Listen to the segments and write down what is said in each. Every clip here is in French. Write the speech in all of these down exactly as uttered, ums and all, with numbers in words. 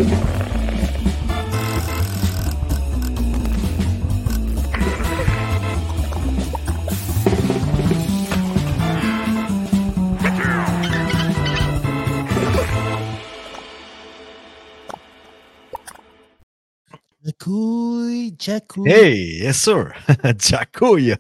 Jacouille, Jacouille. Hey, yes sir. Jacouille.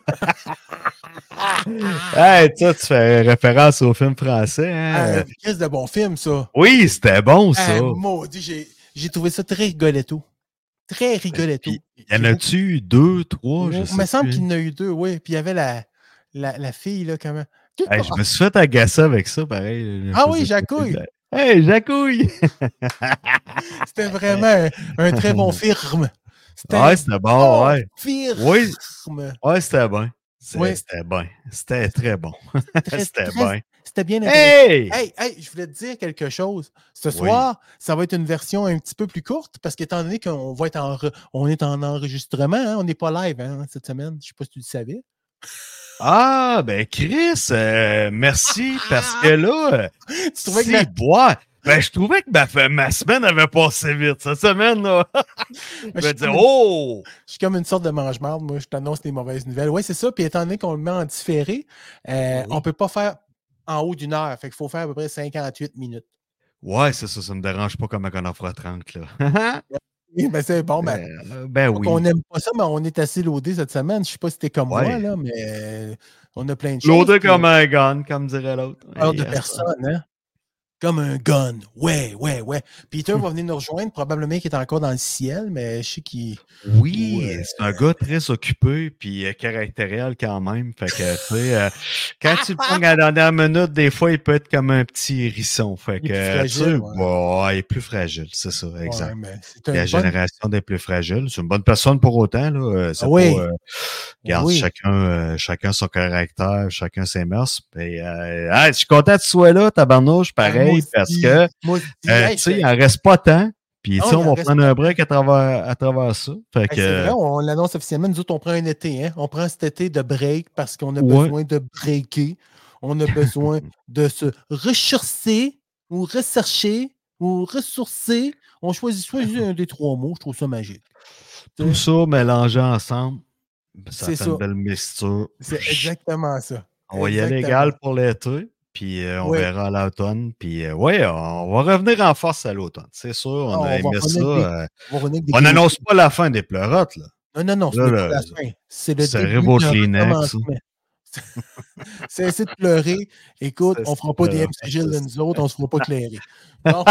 Hey, ça, tu fais référence au film français. Hein? Ah, qu'est-ce de bon film, ça? Oui, c'était bon, ça. Ah, maudit, j'ai, j'ai trouvé ça très rigoletto. Très rigoletto. Il y en a-tu deux, trois? Il me semble qu'il y en a eu deux, oui. Puis il y avait la, la, la fille, là, comment. Hey, je me suis fait agacer avec ça, pareil. Ah oui, Jacouille. Hey, Jacouille. C'était vraiment un, un très bon film. C'était ouais, c'était bon, bon, ouais. Film. Oui. Ouais, c'était bon. Oui. C'était bon. C'était très bon. C'était bon. C'était bien intéressant. Hey! hey! Hey, je voulais te dire quelque chose. Ce soir, oui. Ça va être une version un petit peu plus courte parce qu'étant donné qu'on va être en re... on est en enregistrement, hein, on n'est pas live hein, cette semaine. Je ne sais pas si tu le savais. Ah, ben Chris, euh, merci parce que là, tu trouvais que la... bois. Ben, je trouvais que ma, ma semaine avait passé vite. Cette semaine, là. je me disais, oh! Je suis comme une sorte de mange-marde. Moi, je t'annonce des mauvaises nouvelles. Oui, c'est ça. Puis étant donné qu'on le met en différé, euh, oui. on ne peut pas faire en haut d'une heure. Fait qu'il faut faire à peu près cinquante-huit minutes. Ouais, c'est ça. Ça ne me dérange pas comme on en fera trente, là. Oui, ben c'est bon. Ben, euh, ben oui. On n'aime pas ça, mais on est assez loadé cette semaine. Je ne sais pas si t'es comme ouais. moi, là, mais on a plein de choses. Loadé comme un gun, comme dirait l'autre. Peur de personne, hein? Comme un gun. Ouais, ouais, ouais. Peter va venir nous rejoindre, probablement qu'il est encore dans le ciel, mais je sais qu'il... Oui, ou, euh... c'est un gars très occupé puis euh, caractériel quand même. Fait que, tu sais, euh, quand tu le pognes à la dernière minute, des fois, il peut être comme un petit hérisson. Fait il que, est plus fragile. Ouais. Ouais, il est plus fragile, c'est ça, exact. Ouais, c'est la bonne... génération des plus fragiles. C'est une bonne personne pour autant, là. C'est ah, oui. pas, euh, regarde, oui. chacun, euh, chacun son caractère, chacun ses mœurs. Puis, euh, hey, je suis content que tu sois là, tabarnouche, pareil, ah, parce que, euh, tu sais, il en reste pas tant. Puis, tu sais, on va prendre un break à travers, à travers ça. Fait que, c'est vrai, on l'annonce officiellement. Nous autres, on prend un été, hein. On prend cet été de break parce qu'on a ouais. besoin de breaker. On a besoin de se rechercher ou rechercher ou ressourcer. On choisit, choisit un des trois mots. Je trouve ça magique. Tout ça mélangé ensemble, ça fait ça. une belle mixture. C'est exactement ça. On va y aller égal pour l'été. Puis euh, on oui. verra à l'automne. Puis euh, oui, on va revenir en force à l'automne. C'est sûr, on ah, a on aimé ça. Des, euh, on n'annonce pas la fin des pleurotes. Là. Non, non, non, c'est pas la fin. C'est le début de Kleenex. C'est essayer de pleurer. Écoute, on ne fera pas des M C G de nous autres, on ne se fera pas clairer. Bon.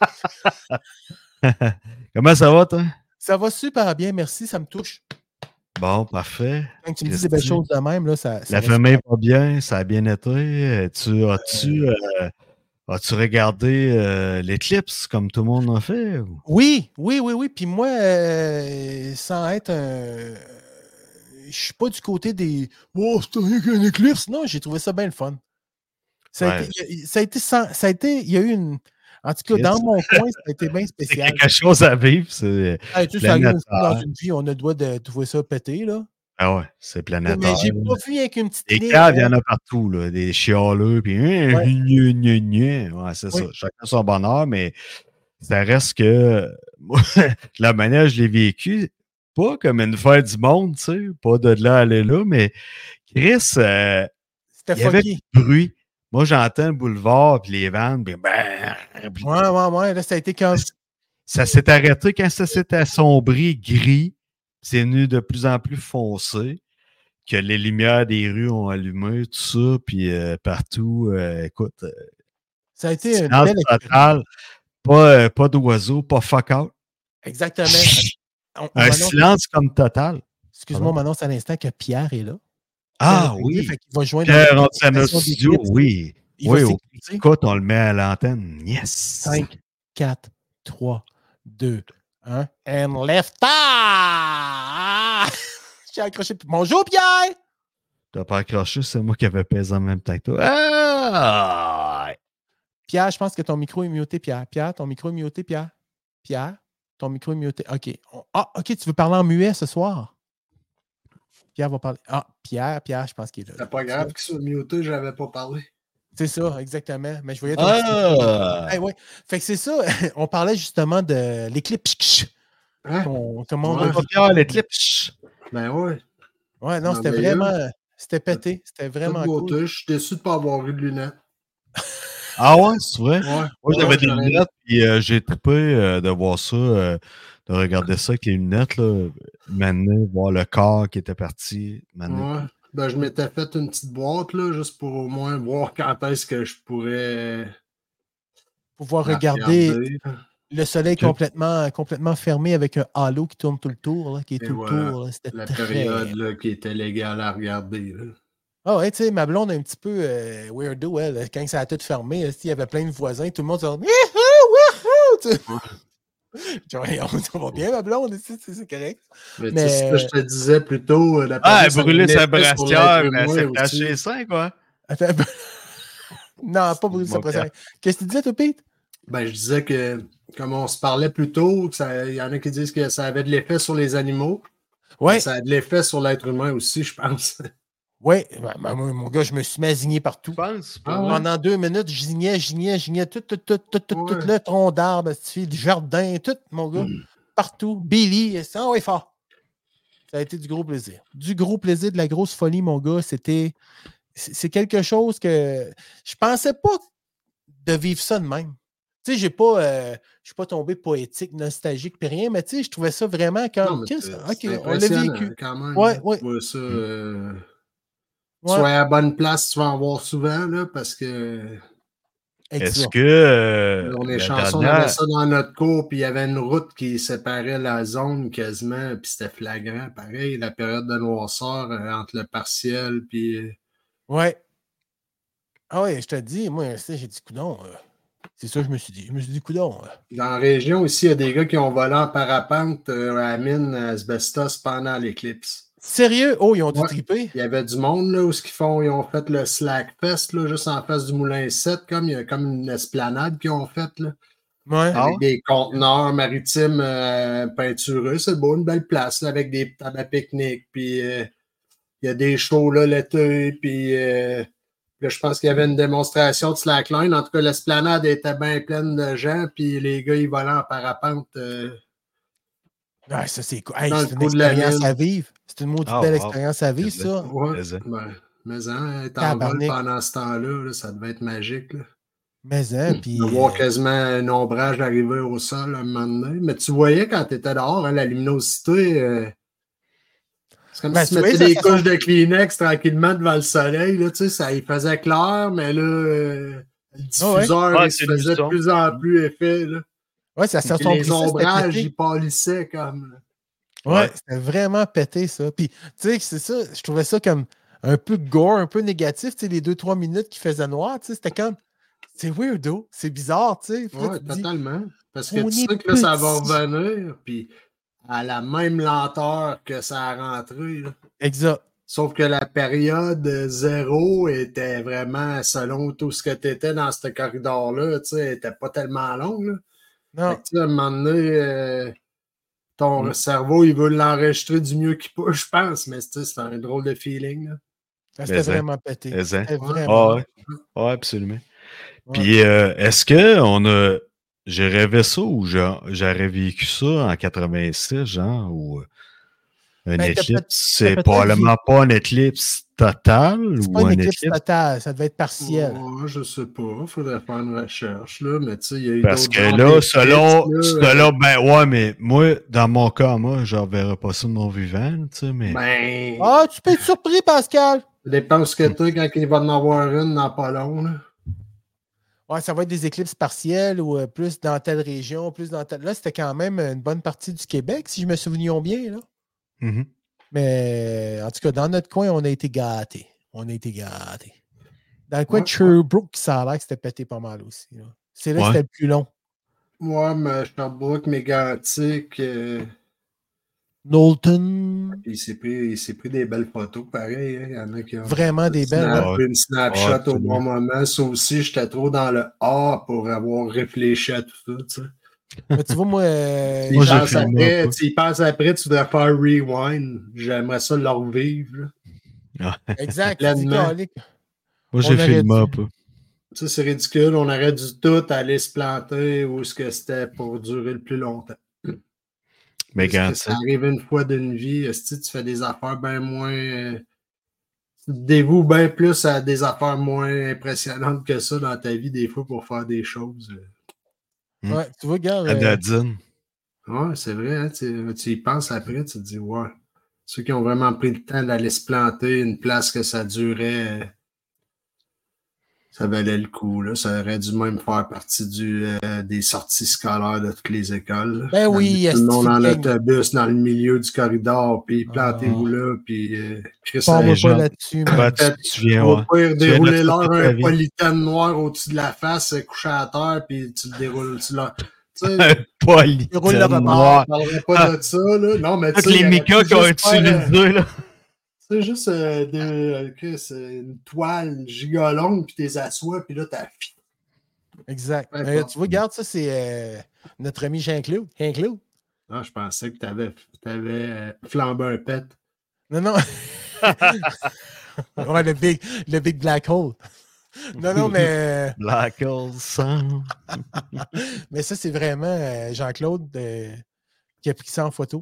Comment ça va, toi? Ça va super bien, merci, ça me touche. Bon, parfait. Quand tu me dis des belles choses de même, là, ça. ça la famille va bien, ça a bien été. Tu, as-tu, euh, as-tu regardé euh, l'éclipse comme tout le monde a fait? Ou? Oui, oui, oui, oui. Puis moi, euh, sans être un. Je suis pas du côté des. Oh, c'est rien qu'un éclipse. Non, j'ai trouvé ça bien le fun. Ça a, ouais. été, ça a été. Ça a été. Il y a eu une. En tout cas, dans mon coin, ça a été bien spécial. C'est quelque chose à vivre. C'est hey, tu sais, ça arrive dans une vie, on a le droit de trouver ça péter, là. Ah ouais, c'est planétaire. Mais j'ai pas vu avec une petite Des caves, il y en a partout, là. Des chialeux, puis ouais. gnu, gnu, gnu. Ouais, c'est oui. ça. Chacun son bonheur, mais ça reste que moi, la manière dont je l'ai vécu, pas comme une fête du monde, tu sais, pas de là à aller là, mais Chris, euh, il y avait du bruit. Moi, j'entends le boulevard, puis les vannes, puis ben, puis... Ouais, ouais, ouais, là, ça a été comme... Ça, ça s'est arrêté quand ça s'est assombri, gris, c'est venu de plus en plus foncé, que les lumières des rues ont allumé, tout ça, puis euh, partout, euh, écoute... Euh, ça a été une belle total, pas, euh, pas d'oiseaux, pas fuck out. Exactement. On, on un silence comme total. Excuse-moi, on m'annonce à l'instant que Pierre est là. Ah Pierre oui, fait qu'il va joindre Pierre rentre à notre studio, oui. Il oui, au écoute, on le met à l'antenne. Yes! cinq, quatre, trois, deux, un. And left ah! J'ai accroché. Bonjour, Pierre! T'as pas accroché, c'est moi qui avais pesé en même temps que toi. Ah! Pierre, je pense que ton micro est muté, Pierre. Pierre, ton micro est muté, Pierre. Pierre, ton micro est muté. OK. Ah, OK, tu veux parler en muet ce soir? Pierre va parler. Ah, Pierre, Pierre, je pense qu'il est là. C'est pas grave qu'il soit muté, je n'avais pas parlé. C'est ça, exactement. Mais je voyais ton ah! Hey, ouais. Fait que c'est ça. On parlait justement de l'éclipse. Hein? Ton, ton monde Ouais. de... Pierre, l'éclipse. Ben ouais. Ouais, non, Non, c'était mais vraiment... là, C'était pété. C'était vraiment toute cool. beauté. Je suis déçu de ne pas avoir eu de lunettes. Ah ouais, c'est vrai? Ouais. Moi, Ouais, j'avais des j'aurais- lunettes, puis euh, j'ai trippé euh, de voir ça, euh, de regarder ça avec les lunettes, là, maintenant, voir le corps qui était parti. maintenant. Ouais. Ben, je m'étais fait une petite boîte, là, juste pour au moins voir quand est-ce que je pourrais Pouvoir la regarder regarder. le soleil Ok. complètement, complètement fermé avec un halo qui tourne tout le tour, là, qui est Et tout voilà. le tour. là. C'était La très... période là, qui était légale à regarder. Là. Ah ouais, tu sais, ma blonde est un petit peu euh, weirdo, elle. Quand ça a tout fermé, elle, il y avait plein de voisins, tout le monde disait « Wouhou! » On va bien, ma blonde, c'est c'est correct. Mais, Mais- tu sais, ce que je te disais plus tôt, la Ah, elle ça brûlait avait sa un effet sur brassière, l'être mais elle humain s'est aussi. flashée ça, quoi. Attends, non, pas brûler sa Mon pression. père. Qu'est-ce que tu disais, toi, Pete? Ben, je disais que, comme on se parlait plus tôt, il y en a qui disent que ça avait de l'effet sur les animaux. Ouais, Mais ça a de l'effet sur l'être humain aussi, je pense. ouais. Ben, ben, moi, mon gars, je me suis mis à zigner partout. Je pense. Ah ouais? Pendant deux minutes, je zignais, je zignais, je zignais tout, tout, tout, tout, tout, Ouais. tout le tronc d'arbre, le jardin, tout, mon gars. Mm. Partout. Billy, ça, ouais, fort. Ça a été du gros plaisir. Du gros plaisir, de la grosse folie, mon gars. C'était. C'est c'est quelque chose que je pensais pas de vivre ça de même. Tu sais, j'ai pas. Euh, je suis pas tombé poétique, nostalgique, puis rien, mais tu sais, je trouvais ça vraiment comme. Non, mais Qu'est-ce- c'est- ok, c'est on l'a impressionnant, vécu. quand même. Ouais, là. ouais. Tu vois ça. euh, Ouais, Sois à la bonne place, tu vas en voir souvent, là, parce que Est-ce exact. que euh, on est la chanceux, on dernière... avait ça dans notre cours, puis il y avait une route qui séparait la zone quasiment, puis c'était flagrant. Pareil, la période de noirceur euh, entre le partiel, puis. euh, Ouais. Ah ouais, je te dis, moi, tu sais, j'ai dit coudon. euh, c'est ça que je me suis dit. Je me suis dit coudon. euh. Dans la région ici, il y a des gars qui ont volé en parapente euh, à la mine asbestos pendant l'éclipse. Sérieux? Oh, ils ont dû Ouais. triper. Il y avait du monde là où ce qu'ils font, ils ont fait le Slack Fest là, juste en face du Moulin sept, comme il y a comme une esplanade qu'ils ont faite là, Ouais. Ah avec ouais? des conteneurs maritimes euh, peintureux. C'est beau, une belle place là, avec des tables à pique-nique. Puis euh, il y a des shows là l'été. Puis euh, là, je pense qu'il y avait une démonstration de slackline. En tout cas, l'esplanade était bien pleine de gens. Puis les gars, ils volaient en parapente. Euh, Ouais, ça, c'est cool. Hey, Dans c'est le une coup de la expérience mine. à vivre. C'est une maudite Ah, belle wow. expérience à vivre, Désolé. ça. ouais, Plaisir. ben, mais hein, être en Tabarnak. vol pendant ce temps-là, là, ça devait être magique. Là. Mais, hein, puis. De voir euh, quasiment un ombrage arriver au sol un moment donné. Mais tu voyais quand tu étais dehors, hein, la luminosité. euh, c'est comme Ben, si tu tu vois, mettais ça- des ça couches sent- de Kleenex tranquillement devant le soleil. Là, tu sais, ça y faisait clair, mais là, euh, le diffuseur Ouais, il se c'est le faisait de son. plus en plus épais. Là. Ouais, ça Puis les s'assombrissait, c'était ombrages, pété. ils pâlissaient comme. Ouais, Ouais. c'était vraiment pété, ça. Puis, tu sais, c'est ça, je trouvais ça comme un peu gore, un peu négatif, tu sais, les deux, trois minutes qui faisaient noir, tu sais, c'était comme, c'est weirdo, c'est bizarre, tu sais. Puis là, Oui, tu te dis, totalement. Parce que on tu est sais que là, ça va petit. revenir, puis à la même lenteur que ça a rentré. Là. Exact. Sauf que la période zéro était vraiment, selon tout ce que tu étais dans ce corridor-là, tu sais, elle n'était pas tellement longue. Là. Fait Non, que, tu sais, à un moment donné, euh, ton Mm. cerveau, il veut l'enregistrer du mieux qu'il peut, je pense, mais tu sais, c'est un drôle de feeling. Là. ça, c'était Mais, hein. vraiment pété. Mais, hein. C'était Ouais. vraiment. Ah ouais. Ouais, absolument. Ouais. Puis, euh, est-ce que on a. J'ai rêvé ça ou j'a- j'aurais vécu ça en quatre-vingt-six, genre, ou euh, un Ben, t'as éclipse? peut- t'as C'est peut-être probablement pas un éclipse total C'est ou pas une un éclipse éclipse? totale, ça devait être partiel. Ouais, je sais pas, il faudrait faire une recherche, là, mais tu sais, il y a eu Parce d'autres que genres là, d'éclipses, selon, là, selon, ben ouais, mais moi, dans mon cas, moi, je reverrai pas ça de mon vivant, tu sais, mais. Ben, Ah, tu peux être surpris, Pascal! ça dépend ce que tu quand il va en avoir une dans pas long. Là. Ouais, ça va être des éclipses partielles ou euh, plus dans telle région, plus dans telle. Là, c'était quand même une bonne partie du Québec, si je me souviens bien. Là. Mhm. Mais en tout cas, dans notre coin, on a été gâtés. On a été gâtés. Dans le coin Ouais, de Sherbrooke, ça a l'air que c'était pété pas mal aussi. là. C'est là que Ouais. c'était le plus long. Moi, mais Sherbrooke, Mégantic, euh, Knowlton, il s'est pris, il s'est pris des belles photos, pareil. hein. Il y en a qui ont vraiment des belles. snap- là. Ouais. une snapshot Ouais, au absolument. bon moment. Ça aussi, j'étais trop dans le A pour avoir réfléchi à tout ça. Tu sais. Mais tu vois, moi, euh, S'ils Moi, j'ai pensent filmé un après, peu. s'ils pensent après, tu devrais faire rewind. J'aimerais ça le revivre. là. exact. Tu dis, Pleinement. calique, Moi, On j'ai aurait filmé dû. un peu. sais, c'est ridicule. On aurait dû tout aller se planter où est-ce que c'était pour durer le plus longtemps. Mais quand ça arrive une fois d'une vie, si tu fais des affaires bien moins... Euh, tu te dévoues bien plus à des affaires moins impressionnantes que ça dans ta vie, des fois, pour faire des choses. Euh. Ouais, tu vois, regarde... Adadine. Euh... Ouais, c'est vrai, hein, tu, tu y penses après, tu te dis, ouais, ceux qui ont vraiment pris le temps d'aller se planter une place que ça durait... Euh, ça valait le coup, là. Ça aurait dû même faire partie du, euh, des sorties scolaires de toutes les écoles. Là. Ben dans oui, le, tout le monde en autobus dans le milieu du corridor, puis plantez-vous ah. là, puis euh, Chris, on pas là-dessus. Ben, tu, tu viens, au pire, ouais. dérouler leur un polythène noir au-dessus de la face, couché à terre, puis tu le déroules. Tu l'as. Un polythène noir. On ne parlerait pas de ça, là. Non, mais tu sais. Les micas qui ont utilisé, là. C'est juste euh, de, euh, une toile giga longue, puis t'es assois, puis là, t'as... Exact. Euh, tu vois, regarde, ça, c'est euh, notre ami Jean-Claude. Jean-Claude. Non, je pensais que t'avais, t'avais euh, flambé un pet. Non, non. Ouais, le big, le big black hole. Non, non, mais... Black hole sang. Mais ça, c'est vraiment euh, Jean-Claude euh, qui a pris ça en photo.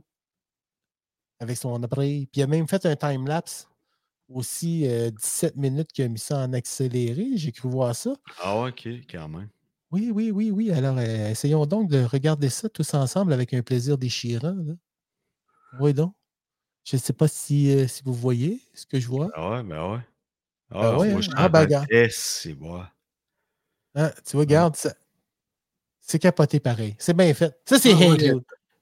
Avec son appareil. Puis il a même fait un time-lapse aussi, euh, dix-sept minutes qu'il a mis ça en accéléré. J'ai cru voir ça. Ah, OK, quand même. Oui, oui, oui, oui. Alors, euh, essayons donc de regarder ça tous ensemble avec un plaisir déchirant. Là. Oui, donc. Je ne sais pas si, euh, si vous voyez ce que je vois. Ah ouais, ben ouais. Ah, ben ouais, moi, hein? je ah, ben, regarde. C'est moi. Hein, tu vois, regarde, ça. C'est capoté pareil. C'est bien fait. Ça, c'est ah, Hank. Oui,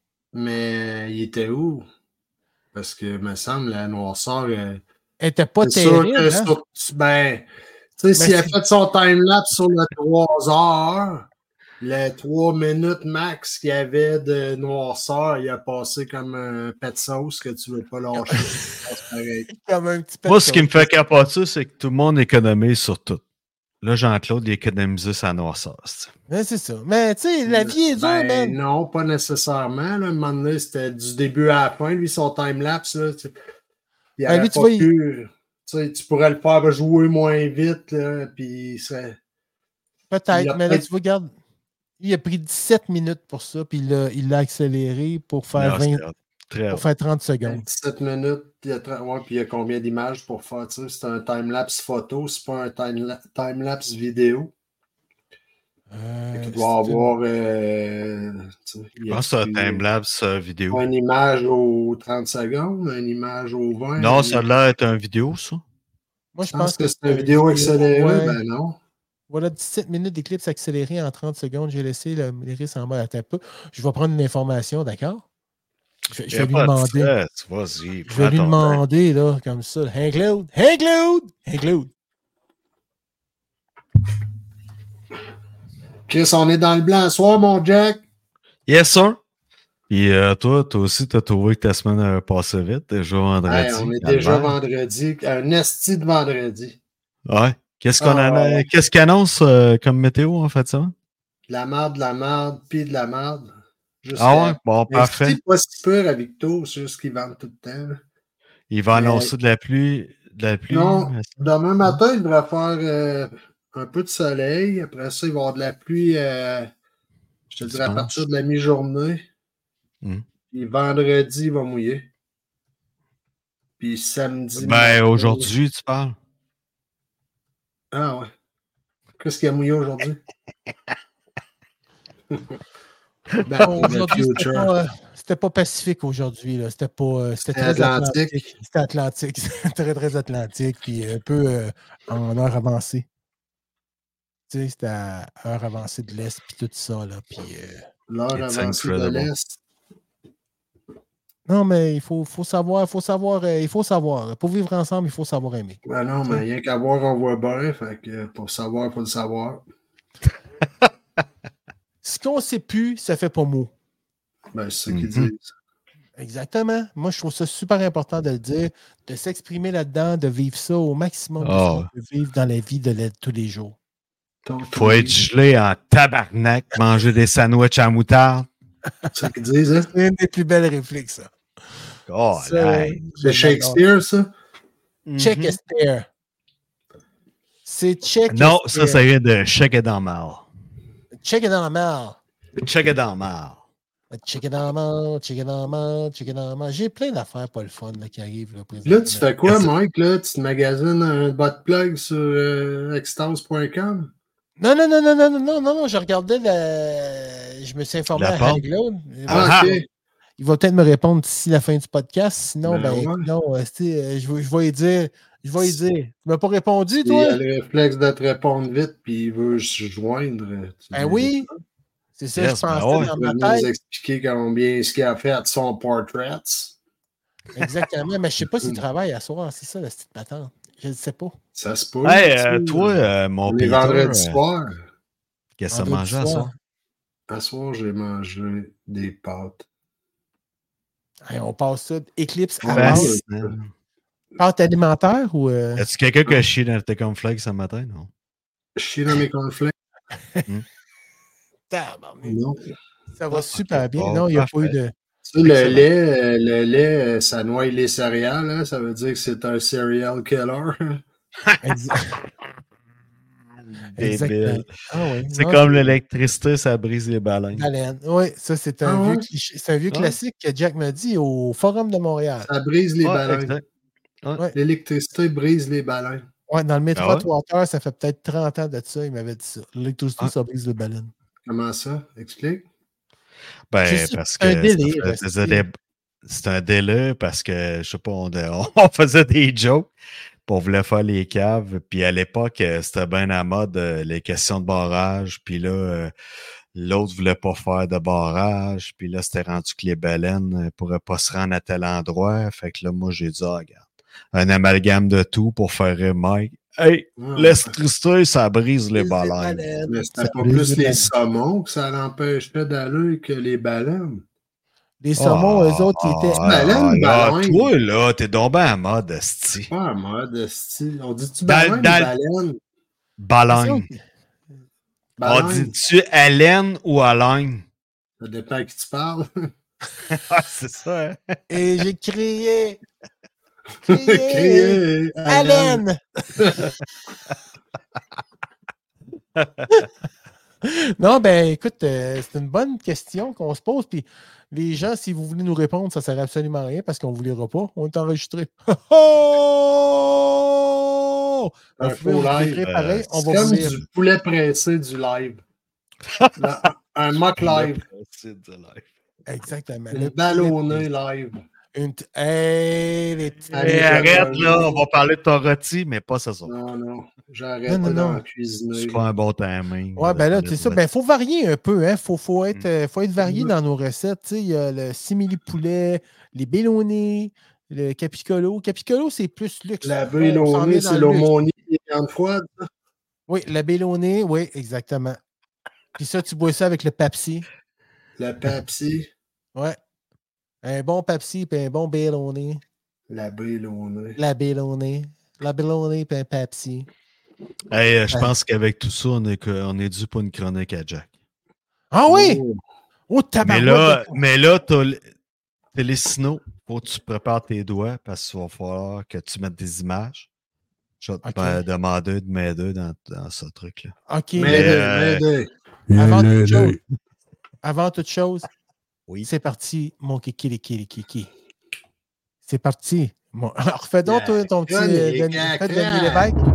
mais il était où? Parce que, me semble, la noirceur... Euh, elle n'était pas terrible. Sûr que hein? sur, ben, tu sais, s'il a fait son time-lapse sur le trois heures, les trois minutes max qu'il y avait de noirceur, il a passé comme un pet sauce que tu ne veux pas lâcher. Comme un petit Moi, ce qui me fait capoter, c'est que tout le monde économise sur tout. Là, Jean-Claude, il économisait sa noirceur. Mais c'est ça. Mais tu sais, la vie est dure, ben, man. Non, pas nécessairement. Là. À un moment donné, c'était du début à la fin, lui, son time-lapse. Là, tu... Il ben, lui, pas tu, vois, pu... il... tu pourrais le faire jouer moins vite, là, puis il serait... Peut-être, mais là, tu vois, regarde, il a pris dix-sept minutes pour ça, puis il l'a accéléré pour faire, non, vingt, très pour faire trente secondes. dix-sept minutes, puis il y a, ouais, puis il y a combien d'images pour faire ça? C'est un time-lapse photo, c'est pas un time-lapse vidéo. Euh, tu dois avoir... Euh, je pense que c'est un time-lapse euh, vidéo. Une image aux trente secondes, une image aux vingt. Non, ça a l'air d'être une vidéo, ça. Moi, je, je pense, pense que, que c'est une vidéo accélérée, ouais. Ben non. Voilà, dix-sept minutes d'éclipse accélérée en trente secondes. J'ai laissé le l'iris en bas à un peu. Je vais prendre une information, d'accord? Je, je vais lui demander. Vas-y, je vais lui demander, là, comme ça. Hank Claude! Hank Claude! Hank Claude! Chris, on est dans le blanc. Soir, mon Jack. Yes, sir. Puis euh, toi, toi aussi, t'as trouvé que ta semaine a passé vite. Déjà vendredi. Hey, on est déjà vendredi. Un esti de vendredi. Ouais. Qu'est-ce qu'on ah, a, ouais. Qu'est-ce qu'il annonce euh, comme météo, en fait, ça? De la merde, de la merde, puis de la merde. Ah ouais? Bon, parfait. C'est pas si peur à Victo, c'est juste qu'ils vendent tout le temps. Là. Il va Mais... annoncer de la pluie. De la pluie non, demain matin, il devrait faire euh, un peu de soleil. Après ça, il va y avoir de la pluie, euh, je te dirais, à partir de la mi-journée. Mm. Puis vendredi, il va mouiller. Puis samedi... Ben, aujourd'hui, tu parles? Ah ouais. Qu'est-ce qu'il a mouillé aujourd'hui? ben, aujourd'hui, c'était pas, euh, c'était pas pacifique aujourd'hui. Là. C'était pas. Euh, c'était très Atlantique. Atlantique. C'était Atlantique. C'était très, très Atlantique. Puis un peu euh, en heure avancée. Tu sais, c'était à heure avancée de l'Est, puis tout ça. Là. Puis, euh, l'heure avancée de l'Est. Non, mais il faut, faut savoir, faut savoir, euh, il faut savoir. Pour vivre ensemble, il faut savoir aimer. Ben non, mais rien qu'à voir, on voit bien. Fait que pour savoir, il faut le savoir. Ce qu'on ne sait plus, ça fait pas mot. Ben, c'est ce qu'ils mm-hmm. disent. Exactement. Moi, je trouve ça super important de le dire, de s'exprimer là-dedans, de vivre ça au maximum, oh. de vivre dans la vie de, de tous les jours. Il faut être gelé en tabarnak, manger des sandwichs à moutarde. C'est ce qu'ils disent, hein? C'est une des plus belles répliques, ça. Oh, ça c'est Shakespeare, ça? Shakespeare. C'est check. Non, ça, ça vient de check it dans mal. Check it dans la mal. Check it dans mal. Check it dans la mal, check it dans la mal, check it dans la mal. J'ai plein d'affaires pas le fun là, qui arrivent. Là, là, tu fais quoi, Mike? Là? Tu te magasines un bot plug sur euh, extase point com? Non, non, non, non, non, non, non, non, non, je regardais la. Je me suis informé la à Hagload. Ah, ok. Il va peut-être me répondre d'ici la fin du podcast. Sinon, ben, ben ouais. non, euh, je, vais, je vais lui dire. Je vais lui dire. Tu m'as pas répondu, toi? Il a le réflexe de te répondre vite, puis il veut se joindre. Ben oui. C'est ça, yes, je pensais ben ouais. dans il va ma tête. nous expliquer combien ce qu'il a fait de son portrait. Exactement, mais je sais pas s'il travaille à soir. C'est ça, la petite patente. Je ne sais pas. Ça se peut. Hey, euh, toi, euh, mon On est Peter, vendredi euh, soir. qu'est-ce que tu as mangé à soir? À soir, j'ai mangé des pâtes. Hey, on passe ça. Éclipse à Ah, pâte. oui. Pâte alimentaire ou. Euh... Est-ce quelqu'un qui a chié dans tes cornflakes ce matin? Non. Je chie dans mes cornflakes. hmm. Non. Ça va Ah, super okay. bien. Bon, non, il n'y a parfait. pas eu de. Tu sais, le lait, le lait, ça noie les céréales. Hein? Ça veut dire que c'est un serial killer. Débile. Ah, oui. C'est non, comme l'électricité, ça brise les baleines. Baleine. Oui, ça, c'est un, Ah, vieux, ouais? cliché, c'est un vieux Ouais. classique que Jack m'a dit au Forum de Montréal. Ça brise les Ouais, baleines. exact. Ouais. Ouais. L'électricité brise les baleines. Ouais, dans le métro Ah à ouais? trois heures, ça fait peut-être trente ans de ça, il m'avait dit ça. L'électricité, Ah. ça brise les baleines. Comment ça? Explique. Ben, Juste, parce c'est un que délire, ça faisait des- c'est un délire parce que, je sais pas, on, on faisait des jokes, puis on voulait faire les caves, puis à l'époque, euh, c'était bien à mode euh, les questions de barrage, puis là, euh, l'autre voulait pas faire de barrage, puis là, c'était rendu que les baleines ne pourraient pas se rendre à tel endroit, fait que là, moi, j'ai dit, ah, regarde, un amalgame de tout pour faire rire Mike. Hey, Ah, l'électricité, ça brise les Les baleines. baleines. mais c'était Ça pas brise plus les les baleines. saumons que ça l'empêchait d'aller que les baleines. Les saumons, Ah, eux autres, ils étaient. ah, Baleine, là, baleine. toi, là, t'es tombé en mode, esti. Pas en mode style. On dit-tu Dans- baleine ou dans- baleine? Baleine. On Baleine. dit-tu haleine ou haleine? Ça dépend à qui tu parles. Ah, c'est ça, hein? Et j'ai crié. Crié. Crier. Haleine. Non, ben écoute, euh, c'est une bonne question qu'on se pose. Puis les gens, si vous voulez nous répondre, ça ne sert absolument à rien parce qu'on ne vous lira pas. On est enregistré. Oh! Un Vous pouvez faux vous live. écrire pareil, Euh, on C'est va vous comme lire. du poulet pressé du live. Là, un mock live. C'est de live. Exactement. Une Le ballonnée poulet- live. Une t- Hey, les petits- Allez, Hey, arrête, j'avais- là, on va parler de ton rôti, mais pas ce soir. Non, non. J'arrête Non, non, pas non. d'en cuisiner. C'est pas un bon timing. Ouais, ben là, c'est ça. Ben, il faut varier un peu, hein. Faut, faut, être, Mm. euh, faut être varié Mm. dans nos recettes. Tu sais, il y a le simili-poulet, les bélonés, le capicolo. Capicolo, c'est plus luxe. La On s'en bélonnée, est dans c'est le luxe. l'aumônier des viandes froides. ça? Oui, la bélonée, oui, exactement. Puis ça, tu bois ça avec le Pepsi. La Pepsi. Ouais. Un bon Pepsi puis un bon bélonné. La bélonnée. La bélonée. La bélonée puis un Pepsi. Hey, euh, je Ouais. pense qu'avec tout ça, on est, que- on est dû pour une chronique à Jack. Ah oui! Oh. Oh, Mais tabarouette! là, de- mais là, t'as l- t'as les signaux. Faut que tu prépares tes doigts parce qu'il va falloir que tu mettes des images. Je vais te Ok. ben, demander de m'aider dans, dans ce truc-là. OK. M'aider, euh, m'aider. Avant toute chose, avant toute chose, Oui. c'est parti, mon kiki, les kiki, les kiki. C'est parti. Mon... Alors, fais donc toi, ton petit chronique, euh, Denis- la fais Denis chronique. Lévesque.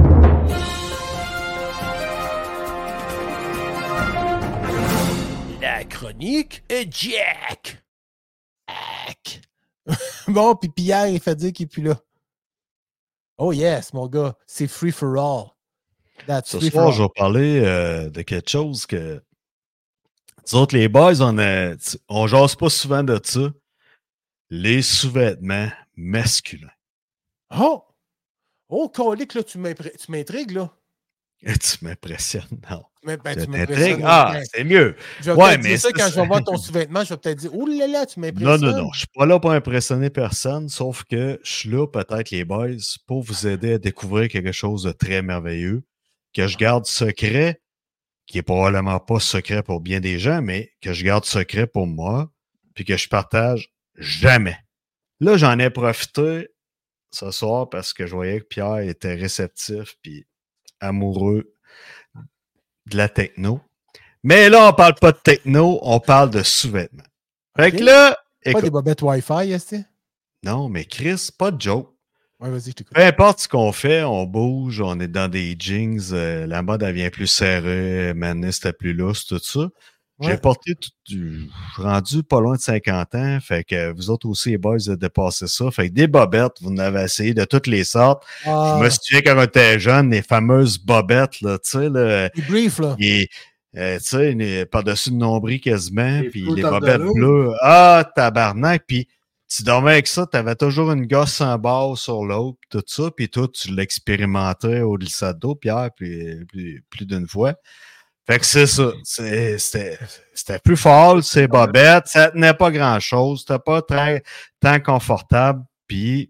La chronique est Jack. Jack. Bon, puis Pierre, il fait dire qu'il est plus là. Oh yes, mon gars, c'est free for all. That's Ce free soir, for je all. vais parler euh, de quelque chose que. Nous autres, les boys, on a, on jase pas souvent de ça. Les sous-vêtements masculins. Oh! Oh, colique, là, tu m'impré- tu m'intrigues, là. Tu m'impressionnes, non. Mais, ben, Ça tu m'impressionnes. t'intrigue? Ah, Ben, c'est mieux. je vais ouais, peut-être mais dire ça c'est quand je ça. vais voir ton sous-vêtement, je vais peut-être dire, oh là là, tu Non, m'impressionnes. non, non. Je suis pas là pour impressionner personne, sauf que je suis là, peut-être, les boys, pour vous aider à découvrir quelque chose de très merveilleux, que je garde secret, qui est probablement pas secret pour bien des gens, mais que je garde secret pour moi, puis que je partage jamais. Là, j'en ai profité ce soir parce que je voyais que Pierre était réceptif, puis amoureux de la techno. Mais là, on parle pas de techno, on parle de sous-vêtements. Fait okay. que là... Pas écoute, des bobettes Wi-Fi, est-ce que? Non, mais Chris, pas de joke. Ouais, vas-y, je t'écoute. Peu importe ce qu'on fait, on bouge, on est dans des jeans, euh, la mode devient plus serrée, maintenant c'était plus lousse, tout ça. Ouais. J'ai porté tout, du, rendu pas loin de cinquante ans, fait que vous autres aussi, les boys, vous avez dépassé ça. Fait que des bobettes, vous en avez essayé de toutes les sortes. Ah. Je me souviens quand on était jeune, les fameuses bobettes, là, tu sais, là. Les briefs, là. Et, euh, tu sais, par-dessus le nombril quasiment, puis les bobettes bleues. Ah, tabarnak, puis tu dormais avec ça, t'avais toujours une gosse en bas sur l'autre, tout ça, puis toi, tu l'expérimentais au glissade d'eau, Pierre, puis, puis plus d'une fois. Fait que c'est ça. C'est, c'était, c'était plus fort, c'est bobettes, ça tenait pas grand-chose, c'était pas très tant confortable, puis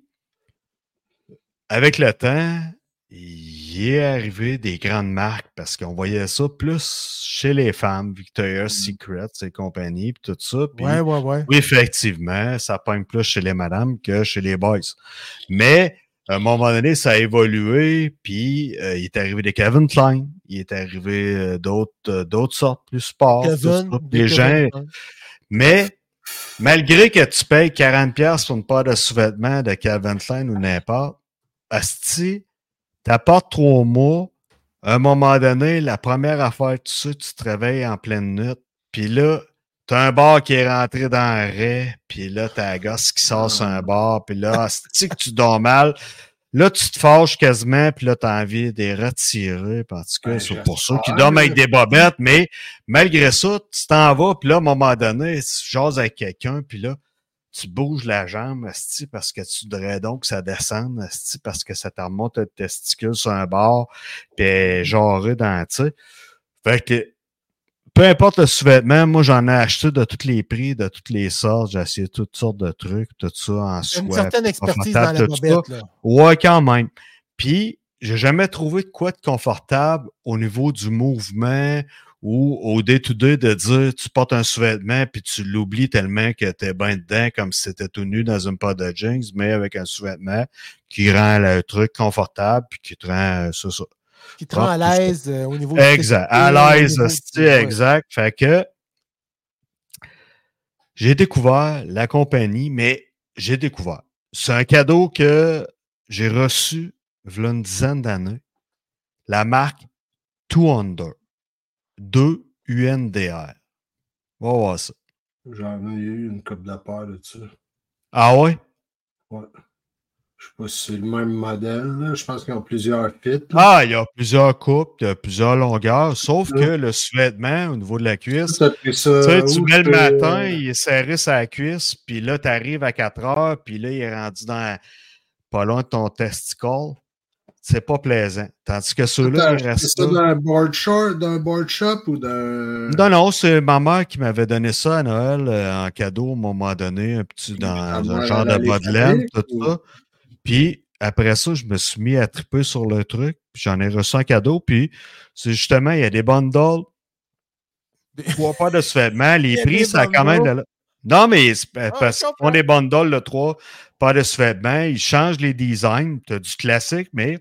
avec le temps, il est arrivé des grandes marques parce qu'on voyait ça plus chez les femmes, Victoria's Secret et compagnie, puis tout ça. Puis, ouais, ouais, ouais. Oui, effectivement, ça pogne plus chez les madames que chez les boys. Mais, à un moment donné, ça a évolué, puis euh, il est arrivé des Calvin Klein, il est arrivé euh, d'autres, euh, d'autres sortes, plus sport, Kevin, tout ça. Les gens... Mais, malgré que tu payes quarante dollars pour une paire de sous-vêtements de Calvin Klein ou n'importe, asti, t'apportes trois mois, à un moment donné, la première affaire, tu sais, tu te réveilles en pleine nuit, puis là, t'as un bar qui est rentré dans un raie, puis là, t'as la gosse qui sort sur un bar, puis là, asti que tu dors mal, là, tu te fâches quasiment, puis là, t'as envie de les retirer, parce que ben, c'est pour ça qu'ils dorment avec des bobettes, mais malgré ça, tu t'en vas, puis là, à un moment donné, tu jases avec quelqu'un, puis là, tu bouges la jambe, asti, parce que tu voudrais donc que ça descende, asti, parce que ça te remonte le testicule sur un bord, puis jarré dans, tu sais. Fait que, peu importe le sous-vêtement, moi, j'en ai acheté de tous les prix, de toutes les sortes, j'ai essayé toutes sortes de trucs, tout ça en soie. Une certaine expertise dans la bobette, là. Ouais, quand même. Puis, j'ai jamais trouvé de quoi de confortable au niveau du mouvement ou au day-to-day de dire tu portes un sous-vêtement puis tu l'oublies tellement que t'es bien dedans comme si t'étais tout nu dans une paire de jeans, mais avec un sous-vêtement qui rend le truc confortable puis qui te rend ça, ça. Qui te rend à l'aise euh, au niveau exact, du à l'aise, c'est ouais. Exact. Fait que j'ai découvert la compagnie, mais j'ai découvert. C'est un cadeau que j'ai reçu il y a une dizaine d'années. La marque Two Under. deux U N D R. On va voir ça. J'en ai eu une coupe de la paire de ça. Ah ouais? Ouais. Je sais pas si c'est le même modèle. Là. Je pense qu'ils ont plusieurs fits. Là. Ah, il y a plusieurs coupes, il y a plusieurs longueurs, sauf ouais. que le sous-vêtement, au niveau de la cuisse, ça, tu sais, tu mets le matin, il est serré sur la cuisse, puis là, tu arrives à quatre heures, puis là, il est rendu dans pas loin de ton testicle. C'est pas plaisant. Tandis que ceux-là, ils restent. C'est ça d'un board short, d'un board shop ou d'un. Non, non, c'est ma mère qui m'avait donné ça à Noël euh, en cadeau à un moment donné, un petit dans un genre de bas de laine, tout ou... ça. Puis après ça, je me suis mis à triper sur le truc, puis j'en ai reçu un cadeau, puis c'est justement, il y a des bundles. Trois paires de sous-vêtements. Les prix, ça a quand même de la... Non, mais c'est parce qu'ils font des bundles de trois paires de sous-vêtements. Ils changent les designs. Tu as du classique, mais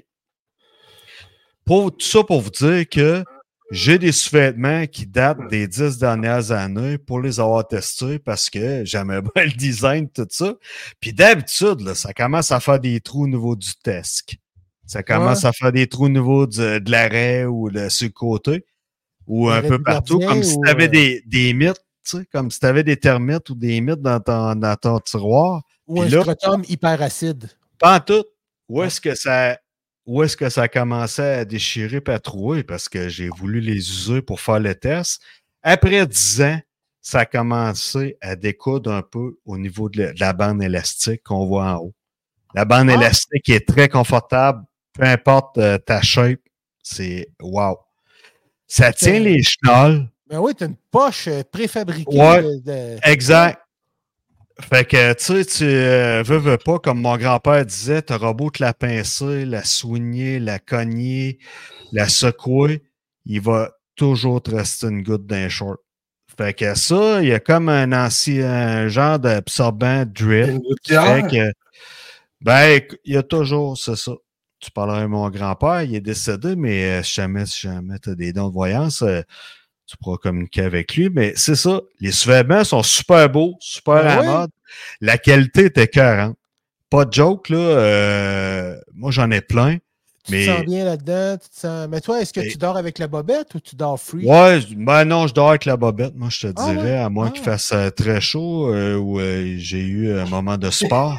pour tout ça pour vous dire que j'ai des sous-vêtements qui datent des dix dernières années pour les avoir testés parce que j'aimais bien le design, tout ça. Puis d'habitude, là, ça commence à faire des trous au niveau du tesque. Ça commence ouais. à faire des trous au niveau du, de l'arrêt ou de, sur le côté ou un peu partout, comme si tu avais euh... des, des mythes, tu sais, comme si tu avais des termites ou des mythes dans ton, dans ton tiroir. Ou un scrotum hyper acide. Pas en tout. Où est-ce que ça... Où est-ce que ça a commencé à déchirer et à trouer? Parce que j'ai voulu les user pour faire le test. Après dix ans, ça a commencé à découdre un peu au niveau de la bande élastique qu'on voit en haut. La bande ah. élastique est très confortable, peu importe euh, ta shape. C'est wow. Ça tient les chenolles. Ben oui, tu as une poche préfabriquée. Ouais, de, de... exact. Fait que, tu sais, tu euh, veux, veux pas, comme mon grand-père disait, t'auras beau te la pincer, la soigner, la cogner, la secouer, il va toujours te rester une goutte d'un short. Fait que ça, il y a comme un ancien un genre d'absorbant drip. Fait que, ben, il y a toujours, c'est ça. tu parlerais de mon grand-père, il est décédé, mais euh, si jamais, si jamais tu as des dons de voyance, euh, tu pourras communiquer avec lui. Mais c'est ça, les sous-vêtements sont super beaux, super Ben à la oui. mode. La qualité est écœurante. Pas de joke, là. Euh, moi, j'en ai plein. Tu mais... te sens bien là-dedans? Tu te sens... Mais toi, est-ce que mais... tu dors avec la bobette ou tu dors free? Ouais, ben non, je dors avec la bobette, moi, je te Ah, dirais, ouais? à moins Ah. qu'il fasse euh, très chaud euh, ou euh, j'ai eu un moment de sport.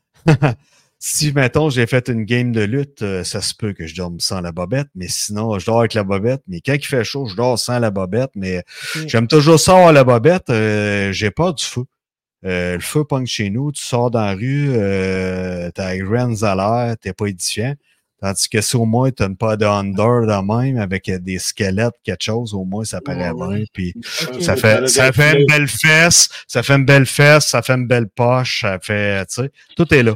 Si, mettons, j'ai fait une game de lutte, euh, ça se peut que je dorme sans la bobette, mais sinon, je dors avec la bobette. Mais quand il fait chaud, je dors sans la bobette, mais Okay. j'aime toujours ça avoir la bobette. Euh, j'ai peur du feu. Euh, le feu pogne chez nous, tu sors dans la rue, euh, t'as les Rens à l'air, t'es pas édifiant. Tandis que si au moins t'as pas de under de même avec des squelettes, quelque chose, au moins ça paraît Ouais, bien. Puis okay. ça fait ça fait une belle fesse, ça fait une belle fesse, ça fait une belle poche, ça fait, tu sais, tout est là.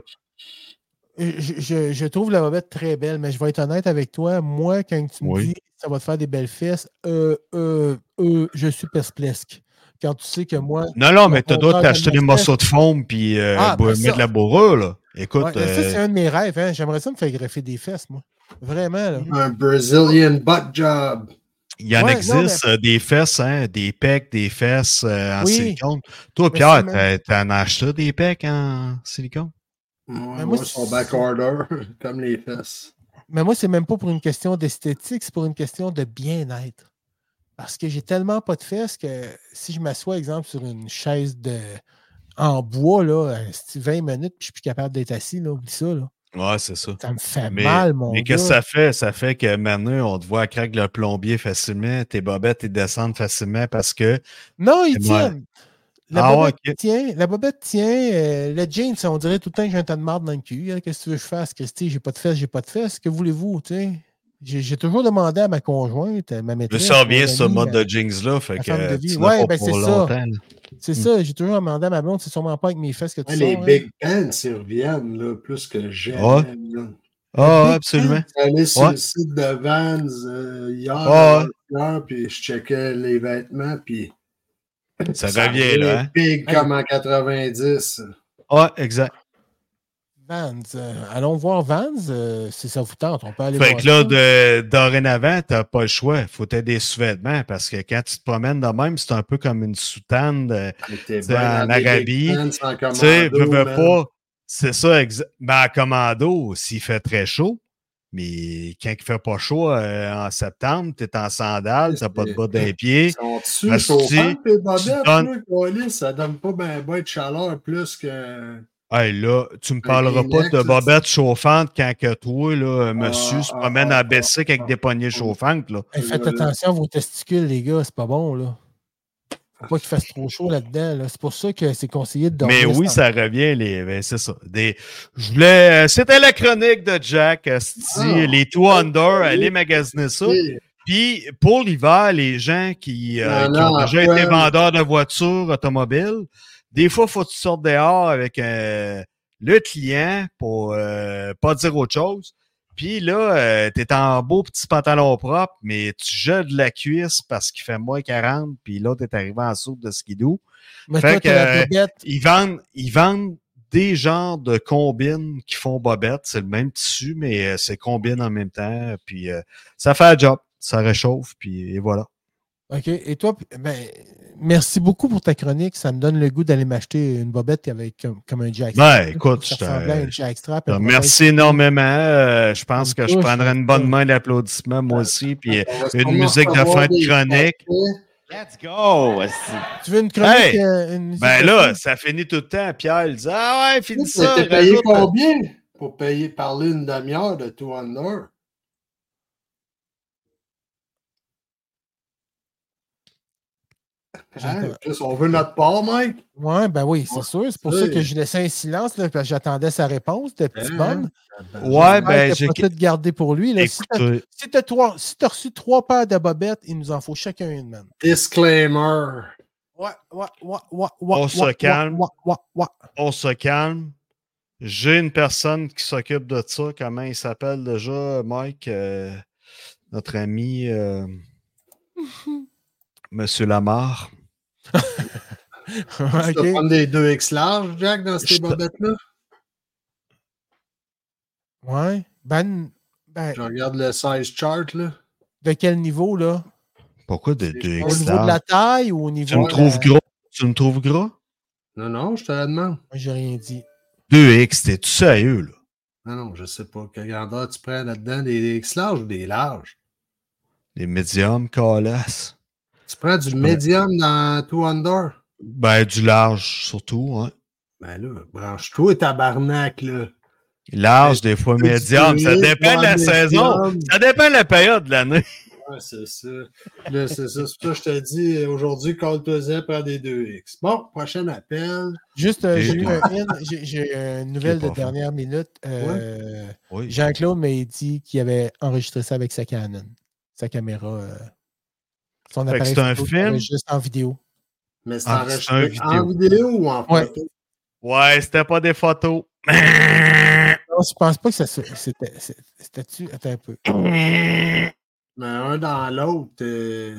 Je, je, je trouve la bobette très belle, mais je vais être honnête avec toi. Moi, quand tu me Oui. dis ça va te faire des belles fesses, euh, euh, euh, je suis perplexe. Quand tu sais que moi. Non, non, mais tu dois t'acheter des morceaux de foam puis euh, ah, ben mettre ça. de la bourrure, là. Écoute. Ouais, euh... ça, c'est un de mes rêves. Hein. J'aimerais ça me faire greffer des fesses, moi. Vraiment, là. Un Brazilian butt job. Il y en ouais, existe non, mais... des fesses, hein, des pecs, des fesses euh, en oui. silicone. Toi, mais Pierre, même... t'en as acheté des pecs en silicone? Ouais, moi, moi sont backorder, comme les fesses. Mais moi, c'est même pas pour une question d'esthétique, c'est pour une question de bien-être. Parce que j'ai tellement pas de fesses que si je m'assois, exemple, sur une chaise de en bois, là, vingt minutes, puis je suis plus capable d'être assis, là, oublie ça, là. Ouais, c'est ça. Ça me fait mais, mal, mon mais gars. Mais qu'est-ce que ça fait? Ça fait que maintenant, on te voit craquer le plombier facilement, tes bobettes, ils descendent facilement parce que... Non, ils tiennent. La, ah, bobette okay. tient, la bobette tient. Euh, le jeans, on dirait tout le temps que j'ai un tas de marde dans le cul. Hein. Qu'est-ce que tu veux que je fasse, Christy? J'ai pas de fesses, j'ai pas de fesses. Que voulez-vous, tu sais? J'ai, j'ai toujours demandé à ma conjointe, à ma maîtresse. Je sens bien ce mode de jeans-là. Fait que, femme de vie. tu ouais, ben c'est ça. C'est hmm. ça. J'ai toujours demandé à ma blonde, c'est sûrement pas avec mes fesses que tu ouais, sors. Les hein. big pants, ils reviennent, là, plus que jamais. Ouais. Ah, oh, absolument. J'allais sur ouais. le site de Vans euh, hier, oh, ouais. puis je checkais les vêtements, puis ça, ça revient, là. Hein? Big hey. Comme en quatre-vingt-dix. Ouais, exact. Vans. Euh, allons voir Vans, euh, si ça vous tente. On peut aller fait voir que là, de, dorénavant, tu n'as pas le choix. Il faut être des sous-vêtements parce que quand tu te promènes de même, c'est un peu comme une soutane de, en Arabie. Tu sais, veux, veux pas. C'est ça, exact. Ben, en commando, s'il fait très chaud, mais quand il fait pas chaud euh, en septembre, tu es en sandales, tu n'as pas de bas d'un pied. Sont-tu chauffants, tes bobettes, donnes... ça donne pas ben, ben de chaleur plus que... Hey, là, tu me parleras pas de bobettes chauffantes quand que toi, là, monsieur, ah, se promène ah, à baisser ah, avec ah, des poignées chauffantes. Là. Hey, faites attention à vos testicules, les gars, c'est pas bon, là. Faut pas qu'il fasse trop chaud là-dedans. Là. C'est pour ça que c'est conseillé de dormir. Mais oui, sans... ça revient, les. Ben, c'est ça. Des... Je voulais. C'était la chronique de Jack. Ah, les Two Under, allez magasiner ça. Oui. Puis pour l'hiver, les gens qui, euh, non, qui ont non, déjà été vendeurs de voitures automobiles, des fois, il faut que tu sortes dehors avec euh, le client pour euh, pas dire autre chose. Puis là, euh, tu es en beau petit pantalon propre, mais tu jettes de la cuisse parce qu'il fait moins quarante, puis là, tu es arrivé en soupe de skidoo. Mais fait toi, que, euh, ils vendent, ils vendent des genres de combines qui font bobette. C'est le même tissu, mais euh, c'est combine en même temps. Puis euh, ça fait un job, ça réchauffe, puis et voilà. OK. Et toi, ben, merci beaucoup pour ta chronique. Ça me donne le goût d'aller m'acheter une bobette avec comme, comme un jackstrap. Ben, écoute, ça ressemblait à une jackstrap. Merci énormément. Euh, je pense que je prendrai une bonne main d'applaudissements, moi aussi, puis une musique de fin de chronique. Let's go! Tu veux une chronique? Hey, euh, une ben là, aussi? Ça finit tout le temps. Pierre, il dit « Ah ouais, finis ça! » T'es payé combien pour payer, parler une demi-heure de Two Under? Hein? On veut notre part, Mike? Oui, ben oui, c'est ouais, sûr. C'est pour oui. ça que je laissais un silence, là, parce que j'attendais sa réponse de petite bonne. Ouais, ben j'ai pas tout gardé pour lui. Là. Écoutez. Si tu as, si si reçu trois paires de bobettes, il nous en faut chacun une, man. Disclaimer. Ouais, ouais, ouais, ouais, ouais. On ouais, se calme. Ouais, ouais, ouais. On se calme. J'ai une personne qui s'occupe de ça. Comment il s'appelle déjà, Mike? Euh, notre ami euh, Monsieur Lamarre. Okay. Tu vas prendre des deux X larges, Jack, dans ces bobettes-là? Ouais. Ben, ben, Je regarde le size chart, là. de quel niveau, là? Pourquoi de deux Au X niveau de la taille ou au niveau Tu me de trouves la... gras? Tu me trouves gras? Non, non, je te la demande. Moi, j'ai rien dit. deux X, t'es-tu sérieux, là? Non, non, je sais pas. Quelle grandeur tu prends là-dedans? Des X larges ou des larges? Des médiums, calasse. Tu prends du médium dans two under? Ben, du large, surtout, hein. Ben là, branche-toi, tabarnak, là. Large, des fois médium. Ça dépend de la saison. Ça dépend de la période de l'année. Ouais, c'est ça. Là, c'est ça. C'est pour ça que je te dis, aujourd'hui, Colt-Pesant prend des deux X. Bon, prochain appel. Juste, euh, j'ai eu un in, j'ai, j'ai une nouvelle de dernière fou. minute. Euh, ouais. Oui. Jean-Claude m'a dit qu'il avait enregistré ça avec sa Canon, sa caméra. Euh, son fait appareil c'est un film? juste en vidéo. Mais c'est ah, enregistré vidéo. en vidéo ou en ouais. photo? Ouais, c'était pas des photos. Non, je pense pas que ça c'était. C'était-tu? Attends un peu. Mais un dans l'autre. Euh...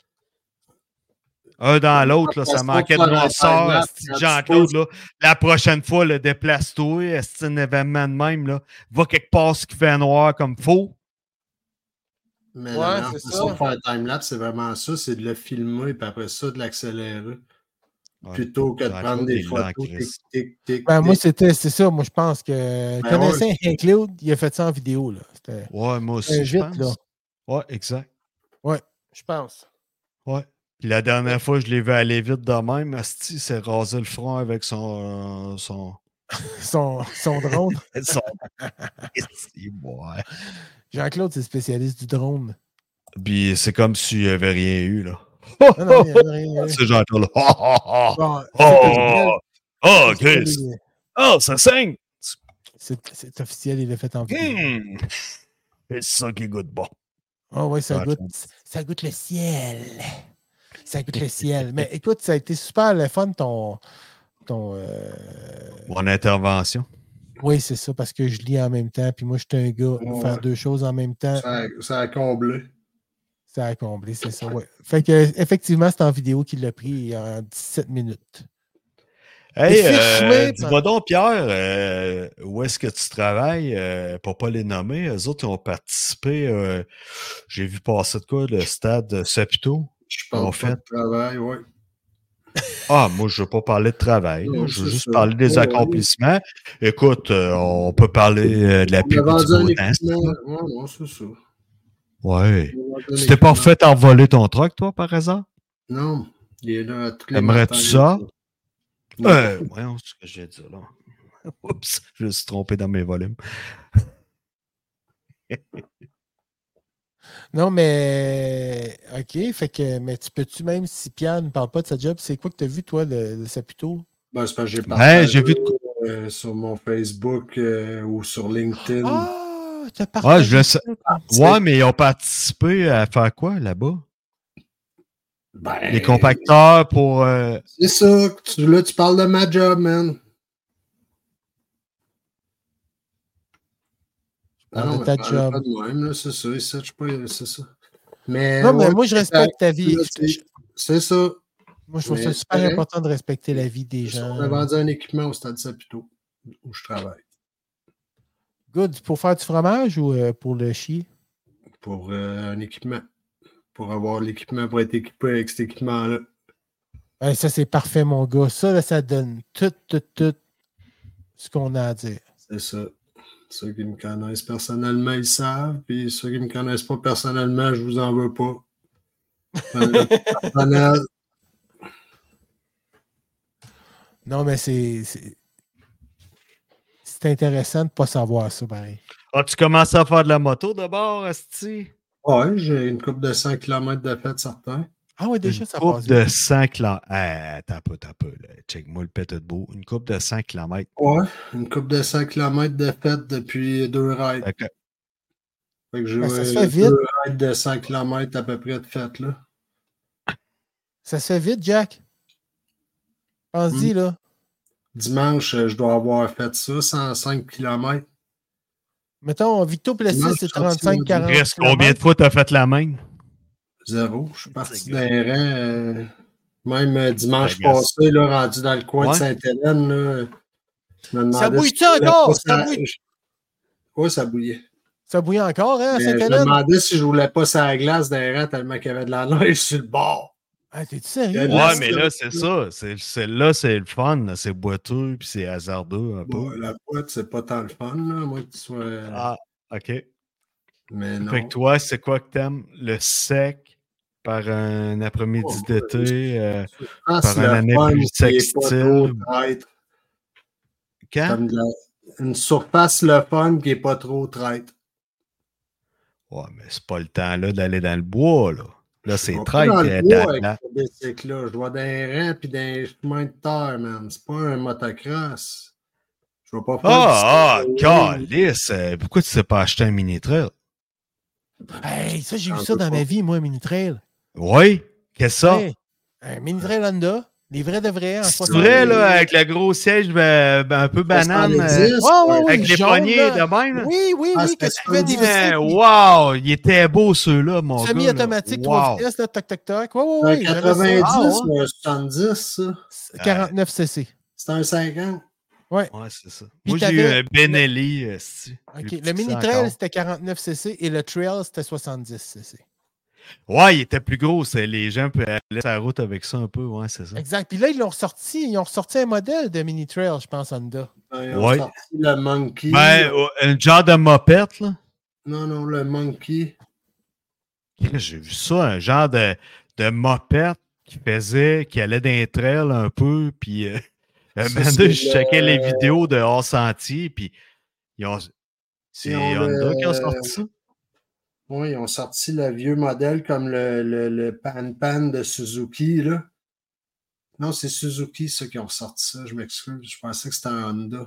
Un dans l'autre, là, ça manquait de noirceur. Jean-Claude, là, la prochaine fois, le déplace-toi. Est-ce que c'est un événement de même? Là? Va quelque part ce qui fait noir comme faux. Mais ouais, la c'est façon ça. de faire un time-lapse, c'est vraiment ça, c'est de le filmer et après ça, de l'accélérer. Ouais. Plutôt que de prendre des photos. Tic, tic, tic, ben, tic. moi, c'était, c'est ça. Moi, je pense que ben connaissant ouais. Jean-Claude, il a fait ça en vidéo. Là. C'était, ouais, moi aussi, je vite, pense. Là. Ouais, exact. Ouais, je pense. Ouais. Puis la dernière ouais. fois, je l'ai vu aller vite de même. Asti s'est rasé le front avec son... Euh, son... son, son drone. son... ouais. Jean-Claude, c'est spécialiste du drone. Puis c'est comme s'il n'y avait rien eu, là. Non, non, il n'y a rien eu. C'est Jean-Claude. Oh, oh, oh, bon, oh, oh, Chris. Oh, ça saigne. C'est, c'est officiel, il l'a fait en vidéo. Mmh. C'est ça qui goûte bon. Oh oui, ça goûte, ça goûte le ciel. Ça goûte le ciel. Mais écoute, ça a été super le fun, ton... ton euh... Mon intervention. Oui, c'est ça, parce que je lis en même temps, puis moi, je suis un gars, ouais. faire deux choses en même temps. Ça a, ça a comblé. Ça a comblé, c'est ça, oui. Fait que, effectivement, c'est en vidéo qu'il l'a pris en dix-sept minutes. Hey, euh, dis-moi donc, Pierre, euh, où est-ce que tu travailles euh, pour pas les nommer? Eux autres, ils ont participé, euh, j'ai vu passer de quoi, le stade Saputo. Je parle pas fait. de travail, oui. Ah, moi, je ne veux pas parler de travail. Non, je veux juste ça. parler des oh, accomplissements. Oui. Écoute, euh, on peut parler euh, de la pub du beau temps. Oui, non, c'est ça. Oui. Tu t'es pas fait envoler ton truck, toi, par exemple? Non. Il est là tous les Aimerais-tu ça? Euh, voyons ce que j'ai dit là. Oups, je me suis trompé dans mes volumes. Non, mais OK, fait que mais tu peux-tu même si Pierre ne parle pas de sa job, c'est quoi que tu as vu, toi, le, le Saputo? Ben, c'est parce que j'ai partagé ouais, j'ai vu de... euh, sur mon Facebook euh, ou sur LinkedIn. Ah, tu as partagé. Ah, je le sais. Ouais, mais ils ont participé à faire quoi là-bas? Ben, les compacteurs pour... Euh... C'est ça. Tu, là, tu parles de ma job, man. Ah non, de ta job. Pas de même, là, c'est ça. C'est, je sais pas, c'est ça. Mais, non, mais ouais, moi, je respecte ta vie. C'est ça. Moi, je trouve mais ça super vrai. important de respecter la vie des gens. On a vendu un équipement au Stade Saputo, où je travaille. Good. Pour faire du fromage ou euh, pour le chier? Pour euh, un équipement. Pour avoir l'équipement, pour être équipé avec cet équipement-là. Ouais, ça, c'est parfait, mon gars. Ça, là, ça donne tout, tout, tout ce qu'on a à dire. C'est ça. Ceux qui me connaissent personnellement, ils savent. Puis ceux qui ne me connaissent pas personnellement, je vous en veux pas. Personnel. Non, mais c'est, c'est... c'est intéressant de ne pas savoir ça, pareil. As-tu commencé à faire de la moto d'abord, Asti? Oui, j'ai une coupe de cent kilomètres de fête, certain. Ah oui, déjà, une ça coupe passe. de cent kilomètres. Ah, t'as pas, t'as pas. Check-moi le pète de beau. Une coupe de cent kilomètres. Oui, une coupe de cent kilomètres de fête depuis deux rides. Okay. Fait que j'ai ben, ça se fait vite. deux rides de cent kilomètres à peu près de fête, là. Ça se fait vite, Jack. Pense-y, hmm. là. Dimanche, je dois avoir fait ça, cent cinq kilomètres. Mettons, Victo Plessis, c'est trente-cinq à quarante. Reste combien de fois tu as fait la même? Zéro. Je suis parti d'un rang. Euh, même euh, dimanche ben, passé, là, rendu dans le coin ouais. de Sainte-Hélène. Là, ça bouille-tu encore? Ça bouille. Oui, ça bouillait. Ça bouillait encore, hein, à Mais je me Sainte-Hélène? demandais si je voulais pas sur la glace d'un rang tellement qu'il y avait de la neige sur le bord. Ah, t'es-tu sérieux? Ouais, Ouais, mais là, c'est ça. C'est, c'est, là, c'est le fun. Là. C'est boiteux puis c'est hasardeux un Bon, peu. la boîte, c'est pas tant le fun, là, moi que tu sois. Ah, OK. Mais non. Fait que toi, c'est quoi que t'aimes? Le sec par un après-midi Oh, d'été, euh, ah, par une année plus textile. Quand? Comme de la... une surface le fun qui n'est pas trop traite. Ouais, mais c'est pas le temps là d'aller dans le bois, là. Là, c'est On traite. dans le euh, bois là, avec ce bicycle-là. Je vois des rangs et des chemins de terre, man. C'est pas un motocross. Je vois pas faire ah, du ah, calice! euh, pourquoi tu ne t'es pas acheté un mini-trail? Hey, ça, j'ai vu J'en ça peux dans pas. ma vie, moi, un mini-trail. Oui? Qu'est-ce que ça? Ouais, un mini-trail Honda. Les vrais de vrais en C'est soixante. vrai, là, avec le gros siège ben, ben, un peu banane. euh, soixante-dix, Oh, oui, oui, avec les jaune, poignées là. de même. Là. Oui, oui, Ah, oui, que c'était tu fais des soixante-dix. Ouais, wow! Ils étaient beaux, ceux-là, mon gars. semi-automatique, là. trois Wow. vitesses, là, toc, toc, toc. Oui, oui, Un oui, j'avais ça. quatre-vingt-dix Ah, ou un soixante-dix, ça? quarante-neuf cc. C'est un cinquante. Ouais. Ouais, c'est ça. Puis Moi, j'ai eu t'avais- un Benelli. euh, si, OK. plus petit Le que ça mini-trail, encore. c'était quarante-neuf cc et le trail, c'était soixante-dix cc. Ouais, il était plus gros. C'est, les gens peuvent aller sur la route avec ça un peu. Ouais, c'est ça. Exact. Puis là, ils l'ont ressorti. Ils ont ressorti un modèle de mini-trail, je pense, Honda. Ils ont Ouais. sorti le Monkey. Ben, euh, un genre de mopette, là. Non, non, le Monkey. J'ai vu ça, un genre de, de mopette qui faisait, qui allait dans les trails un peu, puis euh, un Ça, moment c'est donné, je le- checkais les vidéos de hors sentier, puis ils ont, c'est Ils ont Honda le- qui a sorti ça? Oui, ils ont sorti le vieux modèle comme le, le, le Pan Pan de Suzuki, là. Non, c'est Suzuki, ceux qui ont sorti ça. Je m'excuse. Je pensais que c'était un Honda.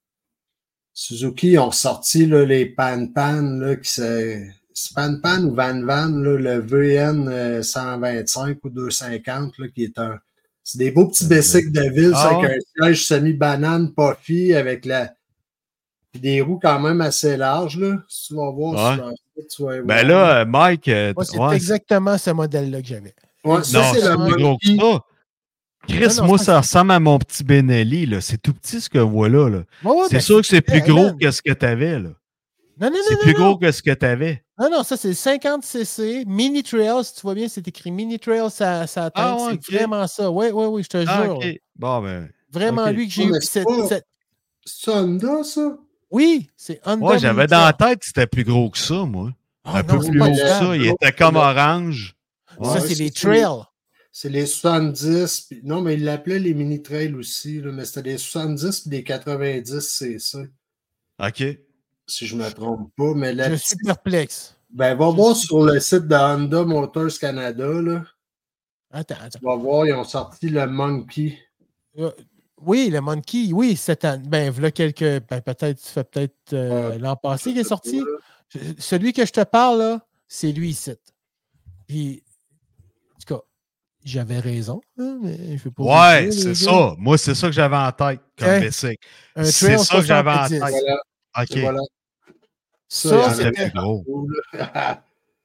Suzuki ont sorti là, les Pan Pan, là, qui c'est. C'est Pan Pan ou Van Van, là, le V N cent vingt-cinq ou deux cent cinquante, là, qui est un. C'est des beaux petits bicycles de ville, Ah ça, avec ouais? un siège semi-banane, puffy, avec la. Puis des roues quand même assez larges, là. Si tu vas voir Ouais. sur leur site, tu vas voir. Ben là, euh, Mike, euh, Moi, c'est ouais, exactement ce modèle-là que j'avais. Ouais, c'est- non, ça, c'est c'est le plus gros que Monkey. ça. Chris, Non, non, moi, ça, ça c'est- ressemble à mon petit Benelli, là. C'est tout petit ce que voilà, là. Ouais, ouais, c'est ben, sûr que c'est plus hey, gros man. que ce que t'avais, là. Non, non, non, C'est non, plus non. gros que ce que t'avais. Non, non, ça, c'est cinquante cc. Mini Trail, si tu vois bien, c'est écrit Mini Trail, ça, ça atteint. Ah, ouais, c'est ok. vraiment ça. Oui, oui, oui, je te Ah, jure. OK. Bon, ben. Vraiment ok. lui que j'ai Ouais, eu. mais Puis c'est cette- pas- cette- C'est Honda, ça? Oui, c'est Honda. Ouais, j'avais Mini dans la Trail. tête que c'était plus gros que ça, moi. Ah un non, peu c'est plus pas haut que tuable. ça. Il Non, était comme c'est le- orange. Ça, Ouais, c'est c'est les ça, les- trails. C'est les soixante-dix. Puis... Non, mais ils l'appelaient les mini-trails aussi, là, mais c'était les soixante-dix et les quatre-vingt-dix cc, OK. si je ne me trompe pas. Mais la Je petite- suis perplexe. Ben, va Je voir suis- sur le site de Honda Motors Canada, là. Attends, attends. Tu vas voir, ils ont sorti le Monkey. Euh, oui, le Monkey, oui, cette année. Ben, voilà quelques. Ben, peut-être, ça fait peut-être euh, Ouais. l'an passé qu'il est sorti. Là. Je- Celui que je te parle, là, c'est lui ici. Puis, en tout cas, j'avais raison, hein, mais je veux pas vous Ouais, le dire, c'est les gars. ça. Moi, c'est ça que j'avais en tête comme Hein? bicycle. Un C'est trail ça que j'avais en soixante-dix. tête. Voilà. OK. Et voilà. Ça, il y en c'était- avait plus gros. partout, là.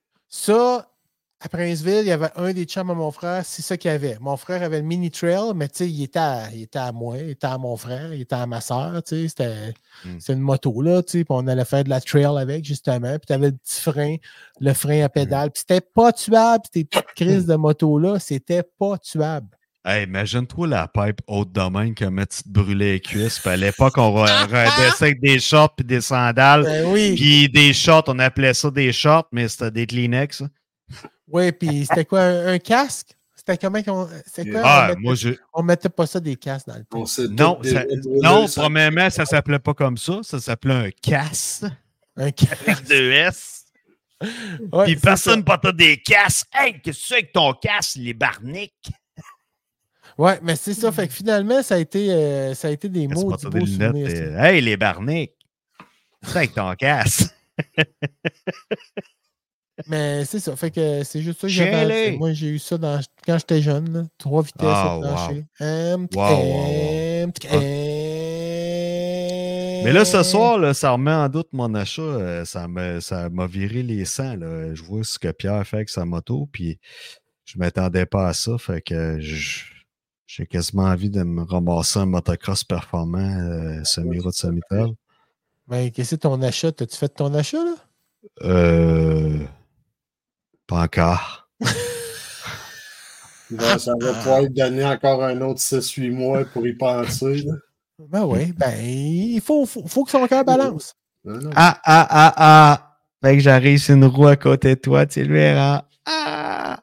Ça, à Princeville, il y avait un des chums à mon frère, c'est ça qu'il y avait. Mon frère avait le mini trail, mais tu sais, il était à, il était à moi, il était à mon frère, il était à ma soeur, tu sais, c'était Mm. c'était une moto, là, tu sais, puis on allait faire de la trail avec, justement, puis tu avais le petit frein, le frein à pédale, puis c'était pas tuable, puis tes petites crises de moto-là, c'était pas tuable. Hey, imagine-toi la pipe haute de même que tu te brûlais les cuisses. Puis à l'époque, on redescendait avec des shorts puis des sandales. Ben oui, Puis des shorts, on appelait ça des shorts, mais c'était des Kleenex. ça. oui, puis c'était quoi, un, un casque? C'était comment qu'on. C'était quoi? on, Ah, mettait, moi, je. on mettait pas ça des casques dans le temps. On s'est Non, tous ça- déjà brûlés, non, ça. premièrement, ça s'appelait pas comme ça. Ça s'appelait un casse. Un casque. Avec deux S. Ouais, Puis c'est personne ça. ne portait des casses. Hey, qu'est-ce que tu fais avec ton casque, les barniques? Ouais, mais c'est ça. Fait que finalement, ça a été, euh, ça a été des Quand tu mots portais du des beau lunettes, souvenir. t'es, ça. hey, les barniques. C'est avec ton casque. Mais c'est ça. Fait que c'est juste ça que j'avais. Chialé. à dire. Moi, j'ai eu ça dans, quand j'étais jeune. Là. Trois vitesses Ah, au plancher. Um, Wow, wow, wow. um, Ah. Mais là, ce soir, là, ça remet en doute mon achat. Euh, ça m'a ça m'a viré les sangs. Là. Je vois ce que Pierre fait avec sa moto, puis je m'attendais pas à ça. Fait que je- j'ai quasiment envie de me ramasser un motocross performant euh, semi-route semi-trail. Mais qu'est-ce que c'est ton achat? T'as-tu fait ton achat, là? Euh... Pas encore. Ben, ça va pouvoir lui donner encore un autre six huit mois pour y penser. Là. Ben oui, ben il faut, faut, faut que son cœur balance. Non, non. Ah, ah, ah, ah! Fait que j'arrive sur une roue à côté de toi, tu le verras. Ah!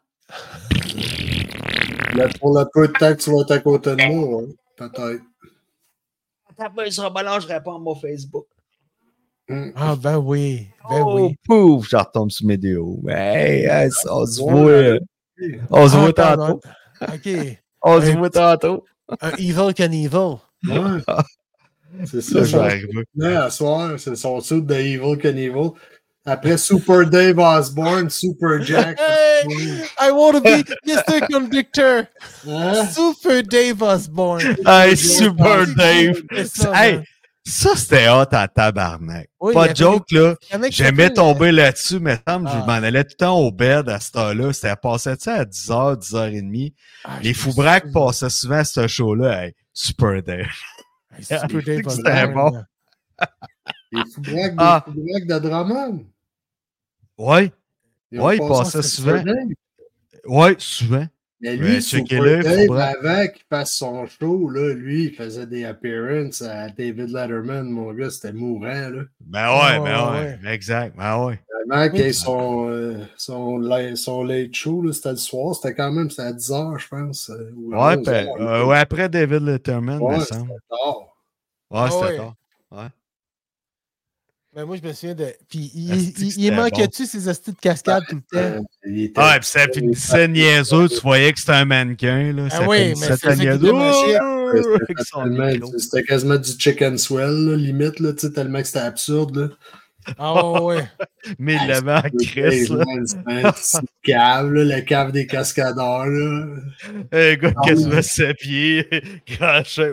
Là, pour le peu de temps que tu vas être à côté de moi, hein, peut-être. Attends, il sera balance, je réponds à mon Facebook. Mm. Ah, ben oui, ben oh, oui. pouf, je retombe sur mes vidéos. Hey, hey, on se Ouais, voit. ouais. On se Ah, voit pardon. tantôt. OK. On se Un voit petit- tantôt. Un Evil Knievel. Ouais. C'est ça, Là, je vais son arriver. suit à soir. C'est son suit de Evil Knievel. Après Super Dave Osborne, Super Jack. Hey, I want to be mister Conductor. Hein? Super Dave Osborne. Hey, Super Dave. C'est ça, Hey, man. ça, c'était hot en tabarnak. Oui, il y Pas avait de joke, là. Il y en a qui J'aimais s'appelle, tomber là-dessus, mais semble que je Ah. m'en allais tout le temps au bed à cette heure-là. C'était passé ça à dix heures, dix heures trente. Ah, Les je fous me braques souviens. passaient souvent à ce show-là. Hey, Super Dave. Hey, Super Dave C'était Osborne. bon. là. Les fous-braques Ah. des fous-braques de Drummond. Ouais, Ils ont Ouais, il passé passait à souvent. Super Dave. ouais, souvent. Mais Ouais, lui, checker Super le, Dave, faudrait- avant qu'il fasse son show, là, lui, il faisait des appearances à David Letterman, mon gars, c'était mourant, là. Ben ouais, Ouais, ben ouais, ouais. Exact, ben ouais. Avant qu'il ait Oui. son, euh, son, la- son late show, là, c'était le soir, c'était quand même c'était à dix heures, je pense. euh, ou à Ouais, onze ben, heures, euh, là. ouais, après David Letterman, Ouais, me c'était semble. tard. Ouais, Ah c'était ouais. tard. Ouais. Ben, moi, je me souviens de. Puis, il, Asti il, que il, c'était manquait-tu ces hosties de cascade tout le temps? Euh, il était- Ah, et puis ça finissait niaiseux, tu voyais que c'était un mannequin, là. Ah Ça oui, finissait mais c'est à ça qui niaiseux. démangeait. Ouais, c'était Avec son tellement- micro. C'était quasiment du chicken swell, là, limite, là, tu sais, tellement que c'était absurde. Là. Ah ouais, ouais. Mais il l'avait en crise, là. C'est un petit cave, là, le cave des cascadeurs. Là. Un gars Ah qui oui. se met ses pieds, crachait.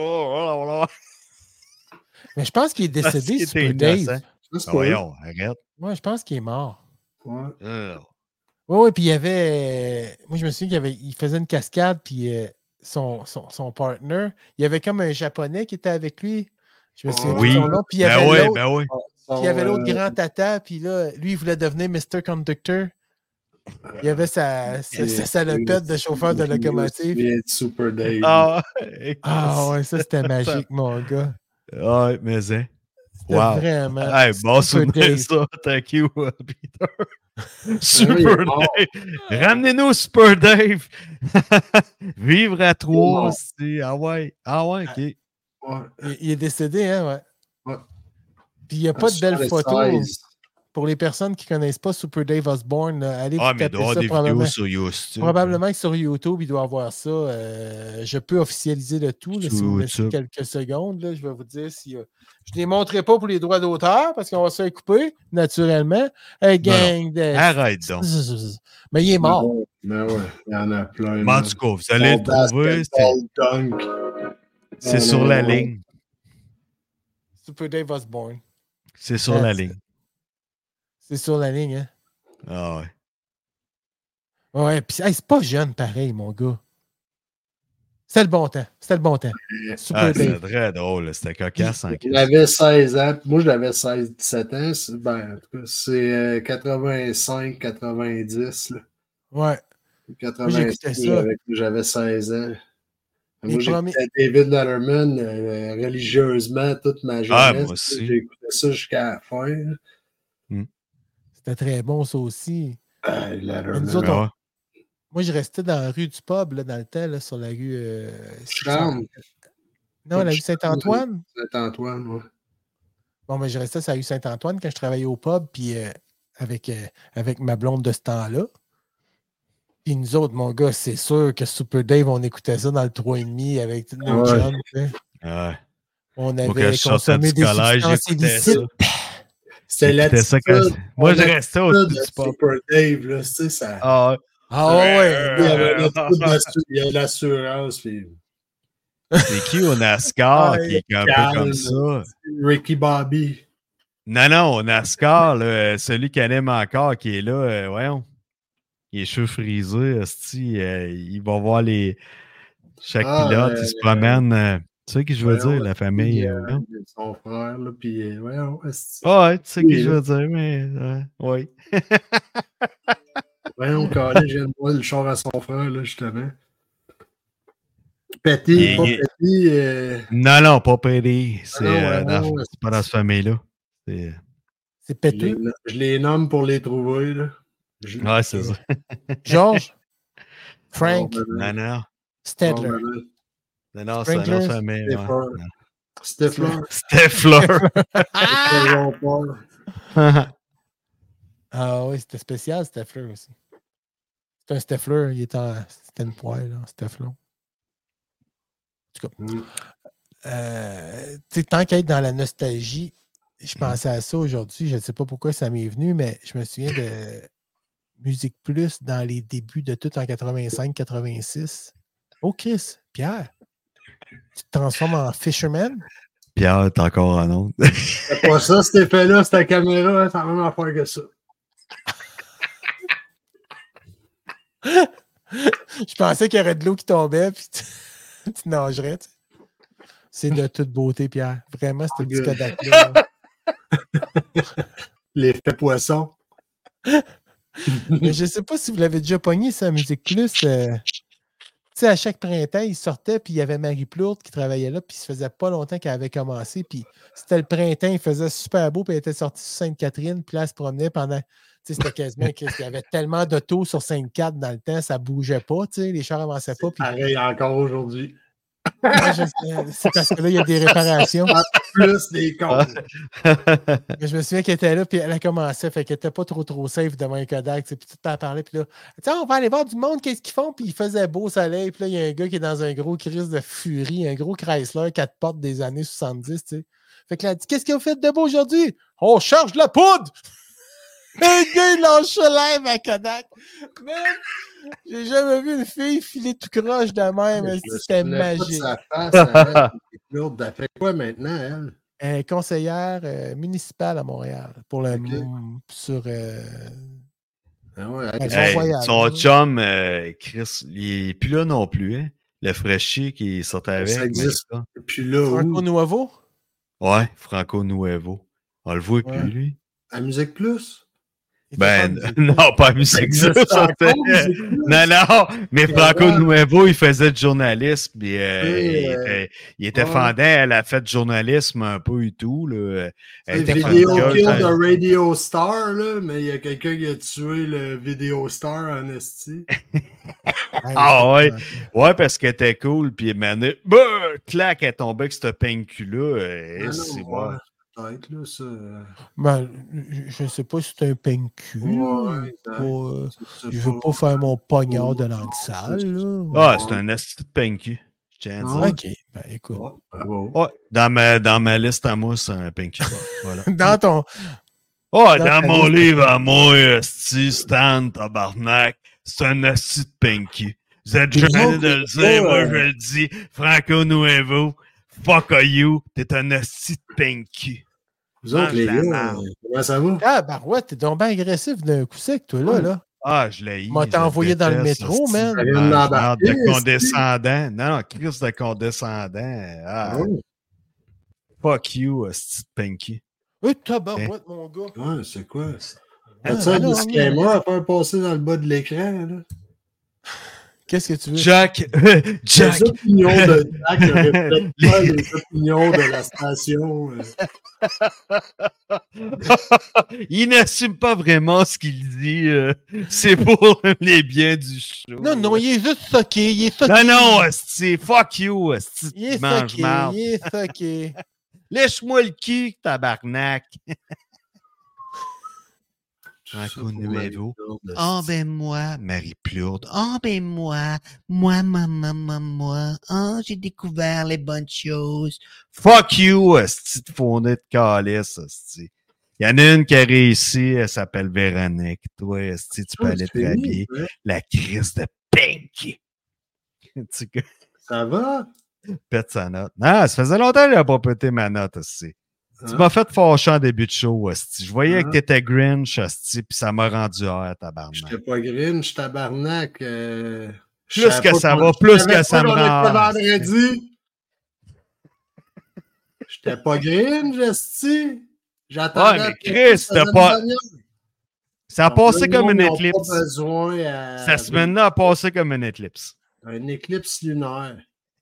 Mais je pense qu'il est décédé, Parce qu'il était Super innocent. Dave. Ça, c'est Ah, pas vrai. voyons, arrête. Ouais, je pense qu'il est mort. Ouais. Euh, Oui, oui, puis il y avait. euh, Moi, je me souviens qu'il y avait... il faisait une cascade, puis euh, son, son, son partner, il y avait comme un japonais qui était avec lui. Je me souviens plus Oui. de son nom. Puis il y Ben avait oui, l'autre. ben oui. Puis il y avait l'autre euh, grand tata, puis là, lui, il voulait devenir mister Conductor. Il y avait sa, sa, sa salopette de chauffeur de locomotive. Il est Super Dave. Ah, Ah ouais, ça c'était magique, mon gars. Ouais, mais hein. C'était Wow. vraiment. Hey, bon Super souvenir Dave. ça. Thank you, uh, Peter. Oui, Super il est mort. Dave. Ramenez-nous Super Dave. Vivre à trois, mort. c'est... Ah ouais. Ah ouais, OK. Ouais. Il, il est décédé, hein, ouais. Ouais. Puis il n'y a pas de belles photos. soixante-seize. Pour les personnes qui ne connaissent pas Super Dave Osborne, là, allez Ah, vous mais il taper doit y avoir ça des probablement. vidéos sur YouTube. Probablement que sur YouTube, il doit avoir ça. Euh, je peux officialiser le tout. Là, Sur si vous me laissez YouTube. quelques secondes, là, je vais vous dire si. Euh, je ne les montrerai pas pour les droits d'auteur parce qu'on va se faire couper, naturellement. Hey, gang de. Arrête donc. Mais il est mort. Mais ouais, il y en a plein. Mais en man. tout cas, vous allez Son le trouver. C'est, basketball dunk. c'est Oh, sur non, la non. ligne. Super Dave Osborne. C'est sur la That's ligne. C'est sur la ligne, hein? Ah ouais. Ouais, puis hey, c'est pas jeune pareil, mon gars. C'était le bon temps. C'était le bon temps. Super Ah, Dave. c'était très drôle. C'était cocasse en Il crise. avait seize ans. Moi, j'avais seize dix-sept ans. C'est- Ben, en tout cas, c'est euh, quatre-vingt-cinq quatre-vingt-dix. Là. Ouais. quatre-vingt-six, j'écoutais ça. j'avais- J'avais seize ans. Les Moi, premiers- j'écoutais David Letterman euh, religieusement toute ma jeunesse. Ah, moi aussi. J'ai écouté ça jusqu'à la fin. là. C'était très bon, ça aussi. Ah, Mais Letterman. nous autres, Ah on- ouais. Moi, je restais dans la rue du pub, là, dans le temps, là, sur la rue. Euh, Charme. Non, la rue Saint-Antoine. Saint-Antoine, ouais. Bon, mais je restais sur la rue Saint-Antoine quand je travaillais au pub, puis euh, avec, euh, avec ma blonde de ce temps-là. Puis nous autres, mon gars, c'est sûr que Super Dave, on écoutait ça dans le trois et demi avec tous nos Ouais. chums. tu sais. Ouais. On Moi, quand avait je sortais consommé du des collège, substances j'écoutais ça. illicites. C'était J'écoutais ça quand- l'attitude. Moi, je l'attitude restais au de dessus du pub. Super Dave, là, tu sais, ça. Ah ouais. Ah ouais, Il y non. avait l'attitude d'assu- il y a l'assurance, puis C'est qui au NASCAR Ah, qui est un calme. peu comme ça? Ricky Bobby. Non, non, au NASCAR, là, celui qui anime encore, qui est là, euh, voyons. Il est cheveux frisés, hostie, euh, il va voir les. Chaque Ah, pilote, euh, il se promène. euh, Tu sais qui je veux voyons, dire, la famille. euh, Euh, son frère, là, puis euh, voyons. ah ouais, tu sais qui oui, je veux dire, mais ouais. oui. Voyons, Calais, je viens de voir le char à son frère, là, justement. Petit, pas petit. Euh... Non, non, pas Petit. C'est Ah non, ouais, euh, dans... non, pas dans cette famille-là. C'est, c'est péteux. Je les, je les nomme pour les trouver. Là. Je... Ouais, c'est ça. George, Frank, non, non. Stedler. Non, non, c'est un autre famille. Stifler. Stifler. Ah oui, c'était spécial, Stifler aussi. C'est un Stifler, il est en... c'était une poêle, là, Stifler. En tout cas, mm. euh, tant qu'à être dans la nostalgie, je pensais à ça aujourd'hui. Je ne sais pas pourquoi ça m'est venu, mais je me souviens de Musique Plus dans les débuts de tout en quatre-vingt-cinq quatre-vingt-six. Oh, Chris, Pierre, tu te transformes en Fisherman? Pierre, t'es encore en onde. C'est pas ça, cet effet-là, c'est ta caméra, hein, c'est la même affaire que ça. Je pensais qu'il y aurait de l'eau qui tombait, puis tu, tu nagerais. Tu sais. C'est de toute beauté, Pierre. Vraiment, c'était petit Kodak-là. L'effet poisson. Mais je ne sais pas si vous l'avez déjà pogné, ça, Musique Plus. Euh, tu sais, à chaque printemps, il sortait, puis il y avait Marie Plourde qui travaillait là, puis ça faisait pas longtemps qu'elle avait commencé, puis c'était le printemps, il faisait super beau, puis elle était sortie sur Sainte-Catherine, puis là, elle se promenait pendant... Tu sais, c'était quasiment qu'il y avait tellement d'autos sur Sainte-Catherine dans le temps, ça bougeait pas, tu sais, les chars avançaient pas. Puis... Pareil encore aujourd'hui. C'est parce que là, il y a des réparations. Plus des comptes. Mais je me souviens qu'elle était là, puis elle a commencé, fait qu'elle n'était pas trop trop safe devant un Kodak, puis tout le temps parler, puis là, tiens, on va aller voir du monde, qu'est-ce qu'ils font, puis il faisait beau soleil, puis là, il y a un gars qui est dans un gros crise de furie, un gros Chrysler, quatre portes des années soixante-dix, tu sais. Fait que là, elle dit, qu'est-ce que vous faites de beau aujourd'hui? On charge de la poudre! Le gars, il lâche live à Kodak. Même, j'ai jamais vu une fille filer tout croche de même. C'était magique. Sa face, elle, elle fait quoi maintenant, elle? Elle est conseillère euh, municipale à Montréal pour le okay. m- sur euh, ah ouais, hey, voyage, son hein. chum, euh, Chris, il n'est plus là non plus, hein? Le fraîchier qui sortait avec. Ça existe plus là. Franco Nuevo? Ouais, Franco Nuevo. On le voit ouais. plus, lui. À Musique Plus? Ben, non, pas Musique Plus. Non, non, mais Franco Nuevo, il faisait du journalisme. Puis, euh, oui, il était, il était ouais. fendant. Elle a fait du journalisme un peu et tout. Là. Elle était vidéo kill de Radio Star, là, mais il y a quelqu'un qui a tué le Video Star en esti. Ah ouais. Ouais, parce qu'elle était cool. Puis, maintenant, bah, clac, elle tombait avec ce pain-cul-là. Ah c'est bon. Peut-être, là, ça... Ben, je ne sais pas si c'est un peigne-cul. Ouais, euh, je ne veux pas faire mon poignard oh, de langue sale. Là. Ah, c'est un asti de peigne-cul. Je tiens à dire. OK, ben écoute. Oh, bravo. Ouais, dans, ma, dans ma liste à moi, c'est un peigne-cul. Voilà. Dans ton... Oh, dans, dans mon livre à moi, asti, Stan, tabarnak, c'est un asti de peigne-cul. Vous êtes gêné de le dire, moi je le dis. Franco Nuevo. Fuck you, t'es un asti de peigne-cul. Vous autres, les gars, comment ça va? Ah, bah ouais, t'es donc bien agressif d'un coup sec, toi, là, là. Ah, je l'ai eu. Moi, t'as envoyé dans le métro, man. Ah, de condescendant. Non, non, Chris de condescendant. Ah. Oh. Fuck you, asti de peigne-cul. Oui, tabarouette, hein? Mon gars. Ouais, c'est quoi? As-tu un disclaimer à faire passer dans le bas de l'écran, là? Qu'est-ce que tu veux? Jack! Jack! Les opinions de Jack ne reflètent pas les opinions de la station. Il n'assume pas vraiment ce qu'il dit. Euh, c'est pour les biens du show. Non, non, il est juste soqué. Il est soqué. Non, non, c'est fuck you, asti. Il est soqué. Il est soqué. Lèche-moi le cul, tabarnak. Franco Nuevo. Ah, oh, ben moi, Marie Plourde. Ah, oh, ben moi, moi, maman, maman, moi. Ah, oh, j'ai découvert les bonnes choses. Fuck you, asti de fondée de calice, asti. Il y en a une qui a réussi, elle s'appelle Véronique. Toi, asti, tu peux oh, aller te rhabiller. Ouais. La crise de pink. Ça va? Pète sa note. Non, ça faisait longtemps qu'elle n'a pas pété ma note, asti. Tu hein? m'as fait fâcher en début de show, asti. Je voyais hein? que t'étais Grinch, asti, puis ça m'a rendu hors, tabarnak. J'étais pas Grinch, tabarnak. Euh... Plus que ça va, plus que ça me rend. Vendredi. J'étais pas green, Jesti. J'attendais. Ouais, mais Chris, c'était pas. Ça a passé comme une éclipse. Pas besoin à... Cette semaine-là a passé comme une éclipse. Une éclipse lunaire.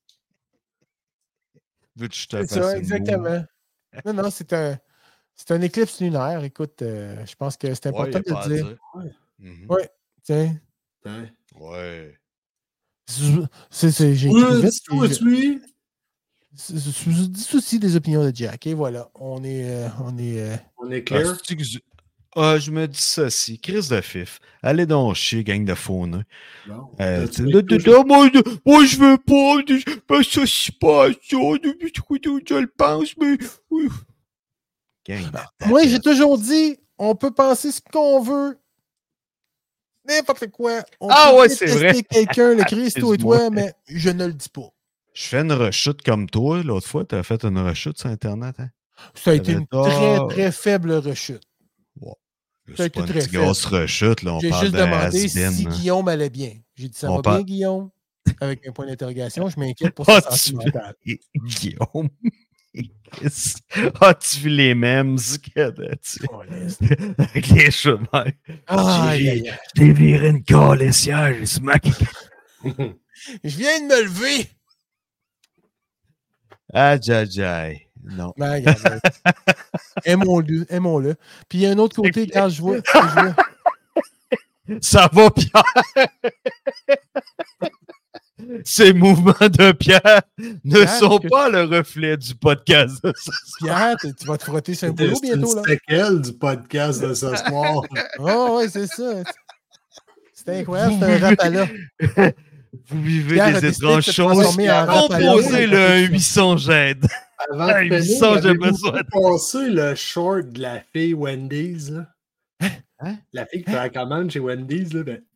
Veux-tu que je te C'est fasse ça, exactement. Non, non, c'est un, c'est un éclipse lunaire. Écoute, euh, je pense que c'est important ouais, de le dire. dire. Ouais. Mm-hmm. Ouais, tiens. Ouais. Ouais. C'est, c'est, j'ai oui, écrit vite. Je... Je dissocie des opinions de Jack. Et voilà, on est... Euh, on est, euh... on est clair. Ah, je... Ah, je me dis ça si. Crise de fif. Allez donc chier, gang de fauneux. Non. Euh, moi, moi, je veux pas. Ben, ça, c'est pas ça. Je le pense, mais. Gang de moi, j'ai toujours dit, on peut penser ce qu'on veut. N'importe quoi. On ah peut ouais, c'est vrai. quelqu'un, le Christo et toi, mais je ne le dis pas. Je fais une rechute comme toi. L'autre fois, tu as fait une rechute sur Internet. Hein? Ça a été une très, très faible rechute. Wow. Ça a été très faible. Grosse rechute, là, on J'ai parle juste demandé si hein. Guillaume allait bien. J'ai dit, ça on va parle... bien, Guillaume? Avec un point d'interrogation, je m'inquiète pour sa oh, santé tu... mentale. Guillaume... As-tu vu les memes que tu... oh, avec les chemins? Ah, j'ai viré une calissière, j'ai smacké. Je viens de me lever. Ah, jajai. Non. Ben, regarde, aimons-le, aimons-le. Puis il y a un autre côté, quand je vois... Je vois... Ça va, Pierre! Ces mouvements de Pierre ne Pierre, sont que... pas le reflet du podcast de ce soir. Pierre, tu vas te frotter sur un boulot bientôt, là. C'est séquelle du podcast de ce soir. Oh, ouais, c'est ça. C'est incroyable, c'est un rap à là. Vous vivez Pierre des étranges choses. Composez le huit cents j'aide. Avant de huit cents, j'ai besoin de passer le short de la fille Wendy's, là. Hein? La fille qui fait la commande chez Wendy's, là, ben...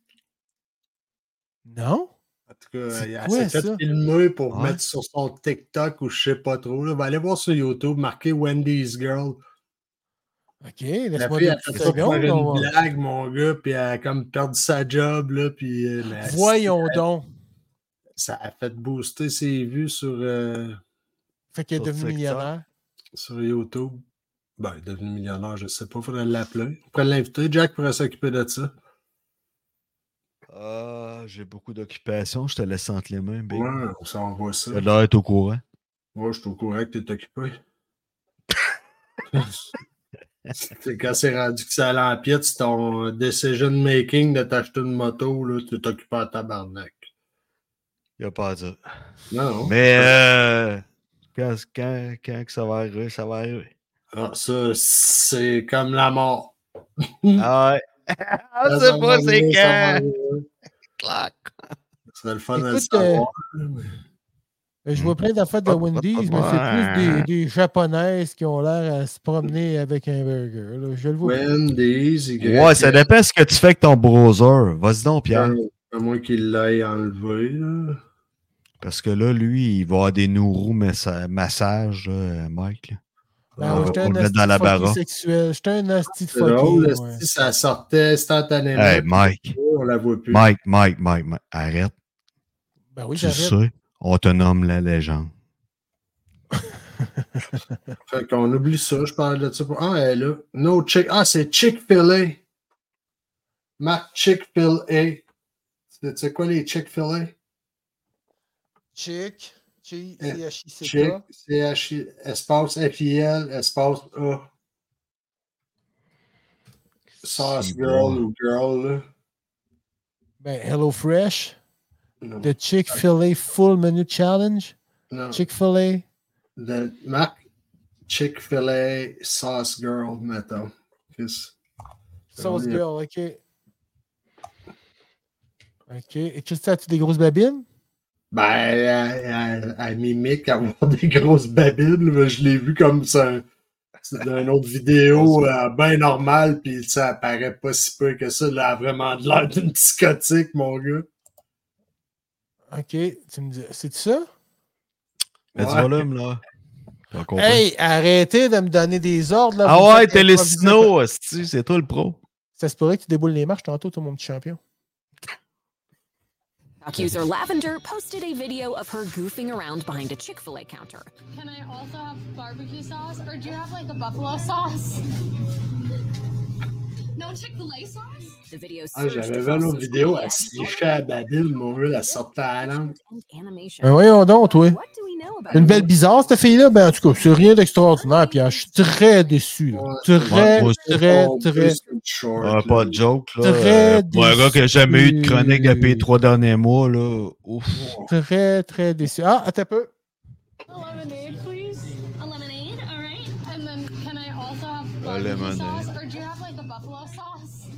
Non? En tout cas, elle s'est fait filmer pour ouais. mettre sur son TikTok ou je sais pas trop. Là. Va aller voir sur YouTube, marquer Wendy's Girl. OK, la fille a fait ça pour faire une blague, mon gars, puis elle a comme perdu sa job, là, puis... Voyons donc! Ça a fait booster ses vues sur... Euh, fait qu'elle est devenue millionnaire? Sur YouTube. Ben, elle est devenue millionnaire, je sais pas, faudrait l'appeler. On pourrait l'inviter, Jack pourrait s'occuper de ça. Ah, j'ai beaucoup d'occupations, je te laisse entre les mains. Baby. Ouais, on s'envoie ça. Tu dois être au courant. Moi, je suis au courant que t'es occupé. C'est quand c'est rendu que ça allait en pied, c'est ton decision making de t'acheter une moto, là, tu t'es occupé à tabarnak. Il n'y a pas à dire. Non. Mais euh, quand, quand, quand que ça va arriver, ça va arriver. Ah, ça, c'est comme la mort. Ah ouais. Ah, c'est pas, c'est quand. Clac. Ce serait le fun de le savoir. Euh, je vois plein d'affaires de Wendy's, mais c'est plus des, des japonaises qui ont l'air à se promener avec un burger. Là. Je le vois. Wendy's, Y ouais, ça dépend de ce que tu fais avec ton browser. Vas-y donc, Pierre. À moins qu'il l'aille enlevé. Là. Parce que là, lui, il va avoir des nourous massages, là, Mike. Là. Ben, on va le mettre dans la barre. Sexuel. J'étais un asti de fucké. Ouais. Ça sortait instantanément. Hey, Mike. On la voit plus. Mike, Mike, Mike, Mike. Arrête. Ben oui, tu j'arrête. sais, on te nomme la légende. Fait qu'on oublie ça, je parle de ça. Pour... Ah, elle est là. No chick. Ah, c'est Chick-fil-A. Marc Chick-fil-A. Tu sais quoi les Chick-fil-A? Chick. C H I C K. Chick, C H I, espace F I L, espace A. Sauce Girl ou Girl, là. Ben, Hello Fresh. Non. The Chick-fil-A Full Menu Challenge. Non. Chick-fil-A. The Mac Chick-fil-A Sauce Girl, mettons. Sauce Girl, OK. OK. Et qu'est-ce que tu as des grosses babines? Ben, elle, elle, elle mimique avoir des grosses babines, mais je l'ai vu comme ça dans une autre vidéo euh, bien normale, puis ça paraît pas si peu que ça. Elle a vraiment de l'air d'une psychotique, mon gars. OK, tu me dis, c'est ça? Mets du volume, là. Hey, arrêtez de me donner des ordres, là. Ah ouais, t'es le snow, c'est toi le pro. Ça se pourrait que tu déboules les marches tantôt, tout mon petit champion. User Lavender posted a video of her goofing around behind a Chick-fil-A counter. Can I also have barbecue sauce, or do you have like a buffalo sauce? No Chick-fil-A sauce? The video Ah, j'avais vu une autre vidéo, elle se lichait à Badil, mon vieux, elle sortait à la langue. Ben voyons donc, toi. Une belle bizarre, cette fille-là. Ben, en tout cas, c'est rien d'extraordinaire, Pierre. Je suis très déçu. Là. Très, Ouais, très, très, Short, Ah, pas de joke, là. Très Euh, pour un gars qui n'a jamais eu de chronique déçu. depuis les trois derniers mois, là. Ouf. très, très déçu. Ah, attends un peu. A lemonade, please. A lemonade, all right. And then can I also have A barbecue lemonade. sauce, or do you have like a buffalo sauce?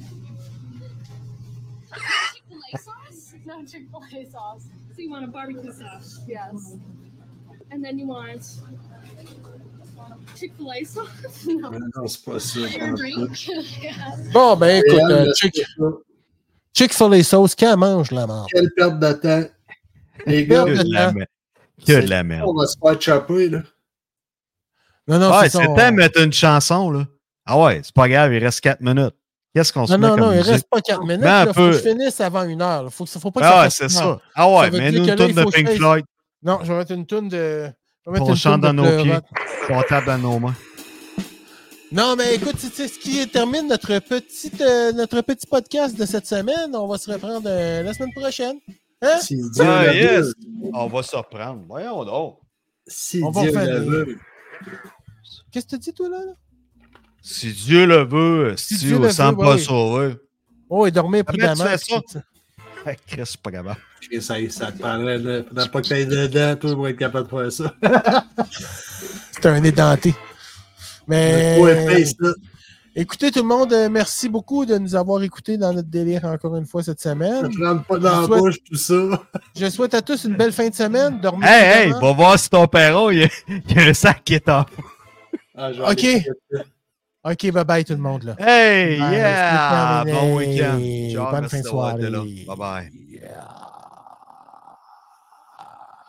Chick-fil-A sauce? No Chick-fil-A sauce. So you want a barbecue sauce? Yes. And then you want Chick-fil-A sauce? No. Mais non, c'est pas ça. Your drink? Yeah. Bon, ben, écoute, Réal, euh, là, Chick- c'est ça. Chick-fil-A sauce, qu'elle mange, la merde. Quelle perte de temps. Les gars, Que de la, mer- que de la merde. on va se faire chopper, là. Non, non, Ouais, c'est c'est son... le temps de mettre une chanson, là. Ah ouais, c'est pas grave, il reste quatre minutes. Qu'est-ce qu'on se Non, met non, comme non, il musique? reste pas quatre minutes. Mais un Il faut peu. que je finisse avant une heure. Il faut, que- faut pas que Ah ça ouais, fasse c'est une ça. heure. Ah ouais, Ça veut mais dire nous, que une là, toune il de faut que je Pink fasse- Floyd, Non, je vais mettre une toune de... Je vais mettre on une chante toune dans de nos pieds, pleurote. on tape dans nos mains. Non, mais écoute, c'est c'est ce qui termine notre, petite, euh, notre petit podcast de cette semaine. On va se reprendre euh, la semaine prochaine. Hein? Si Dieu Ah le yes! veut. On va se reprendre. Voyons donc. Si On va Dieu refaire le des- veut. Qu'est-ce que tu dis, toi, là? là? Si Dieu le veut, si Dieu Dieu le ne sent veut, pas oui. sauver. Oh, et dormir Comment tu prudemment. fais ça? puis tout Ah, Chris, c'est pas capable. Et ça, ça te prendrait, là. Faudrait pas que t'ailles dedans, toi, pour être capable de faire ça. C'est un édenté. Mais... Ouais, face, là. Écoutez, tout le monde, euh, merci beaucoup de nous avoir écoutés dans notre délire encore une fois cette Ça semaine. te rentre pas dans Je la souhaite- bouche, tout ça. Je souhaite à tous une belle fin de semaine. Dormez Hey, hey, prudemment. va voir si ton perron, il y a, il y a un sac qui est en. Ah, j'en Ok. ai- OK, bye-bye tout le monde. Là. Hey, Bye, yeah! c'est terminé. Bon week-end. Ciao, Bonne merci fin de d'avoir été soirée. là. Bye bye. Yeah.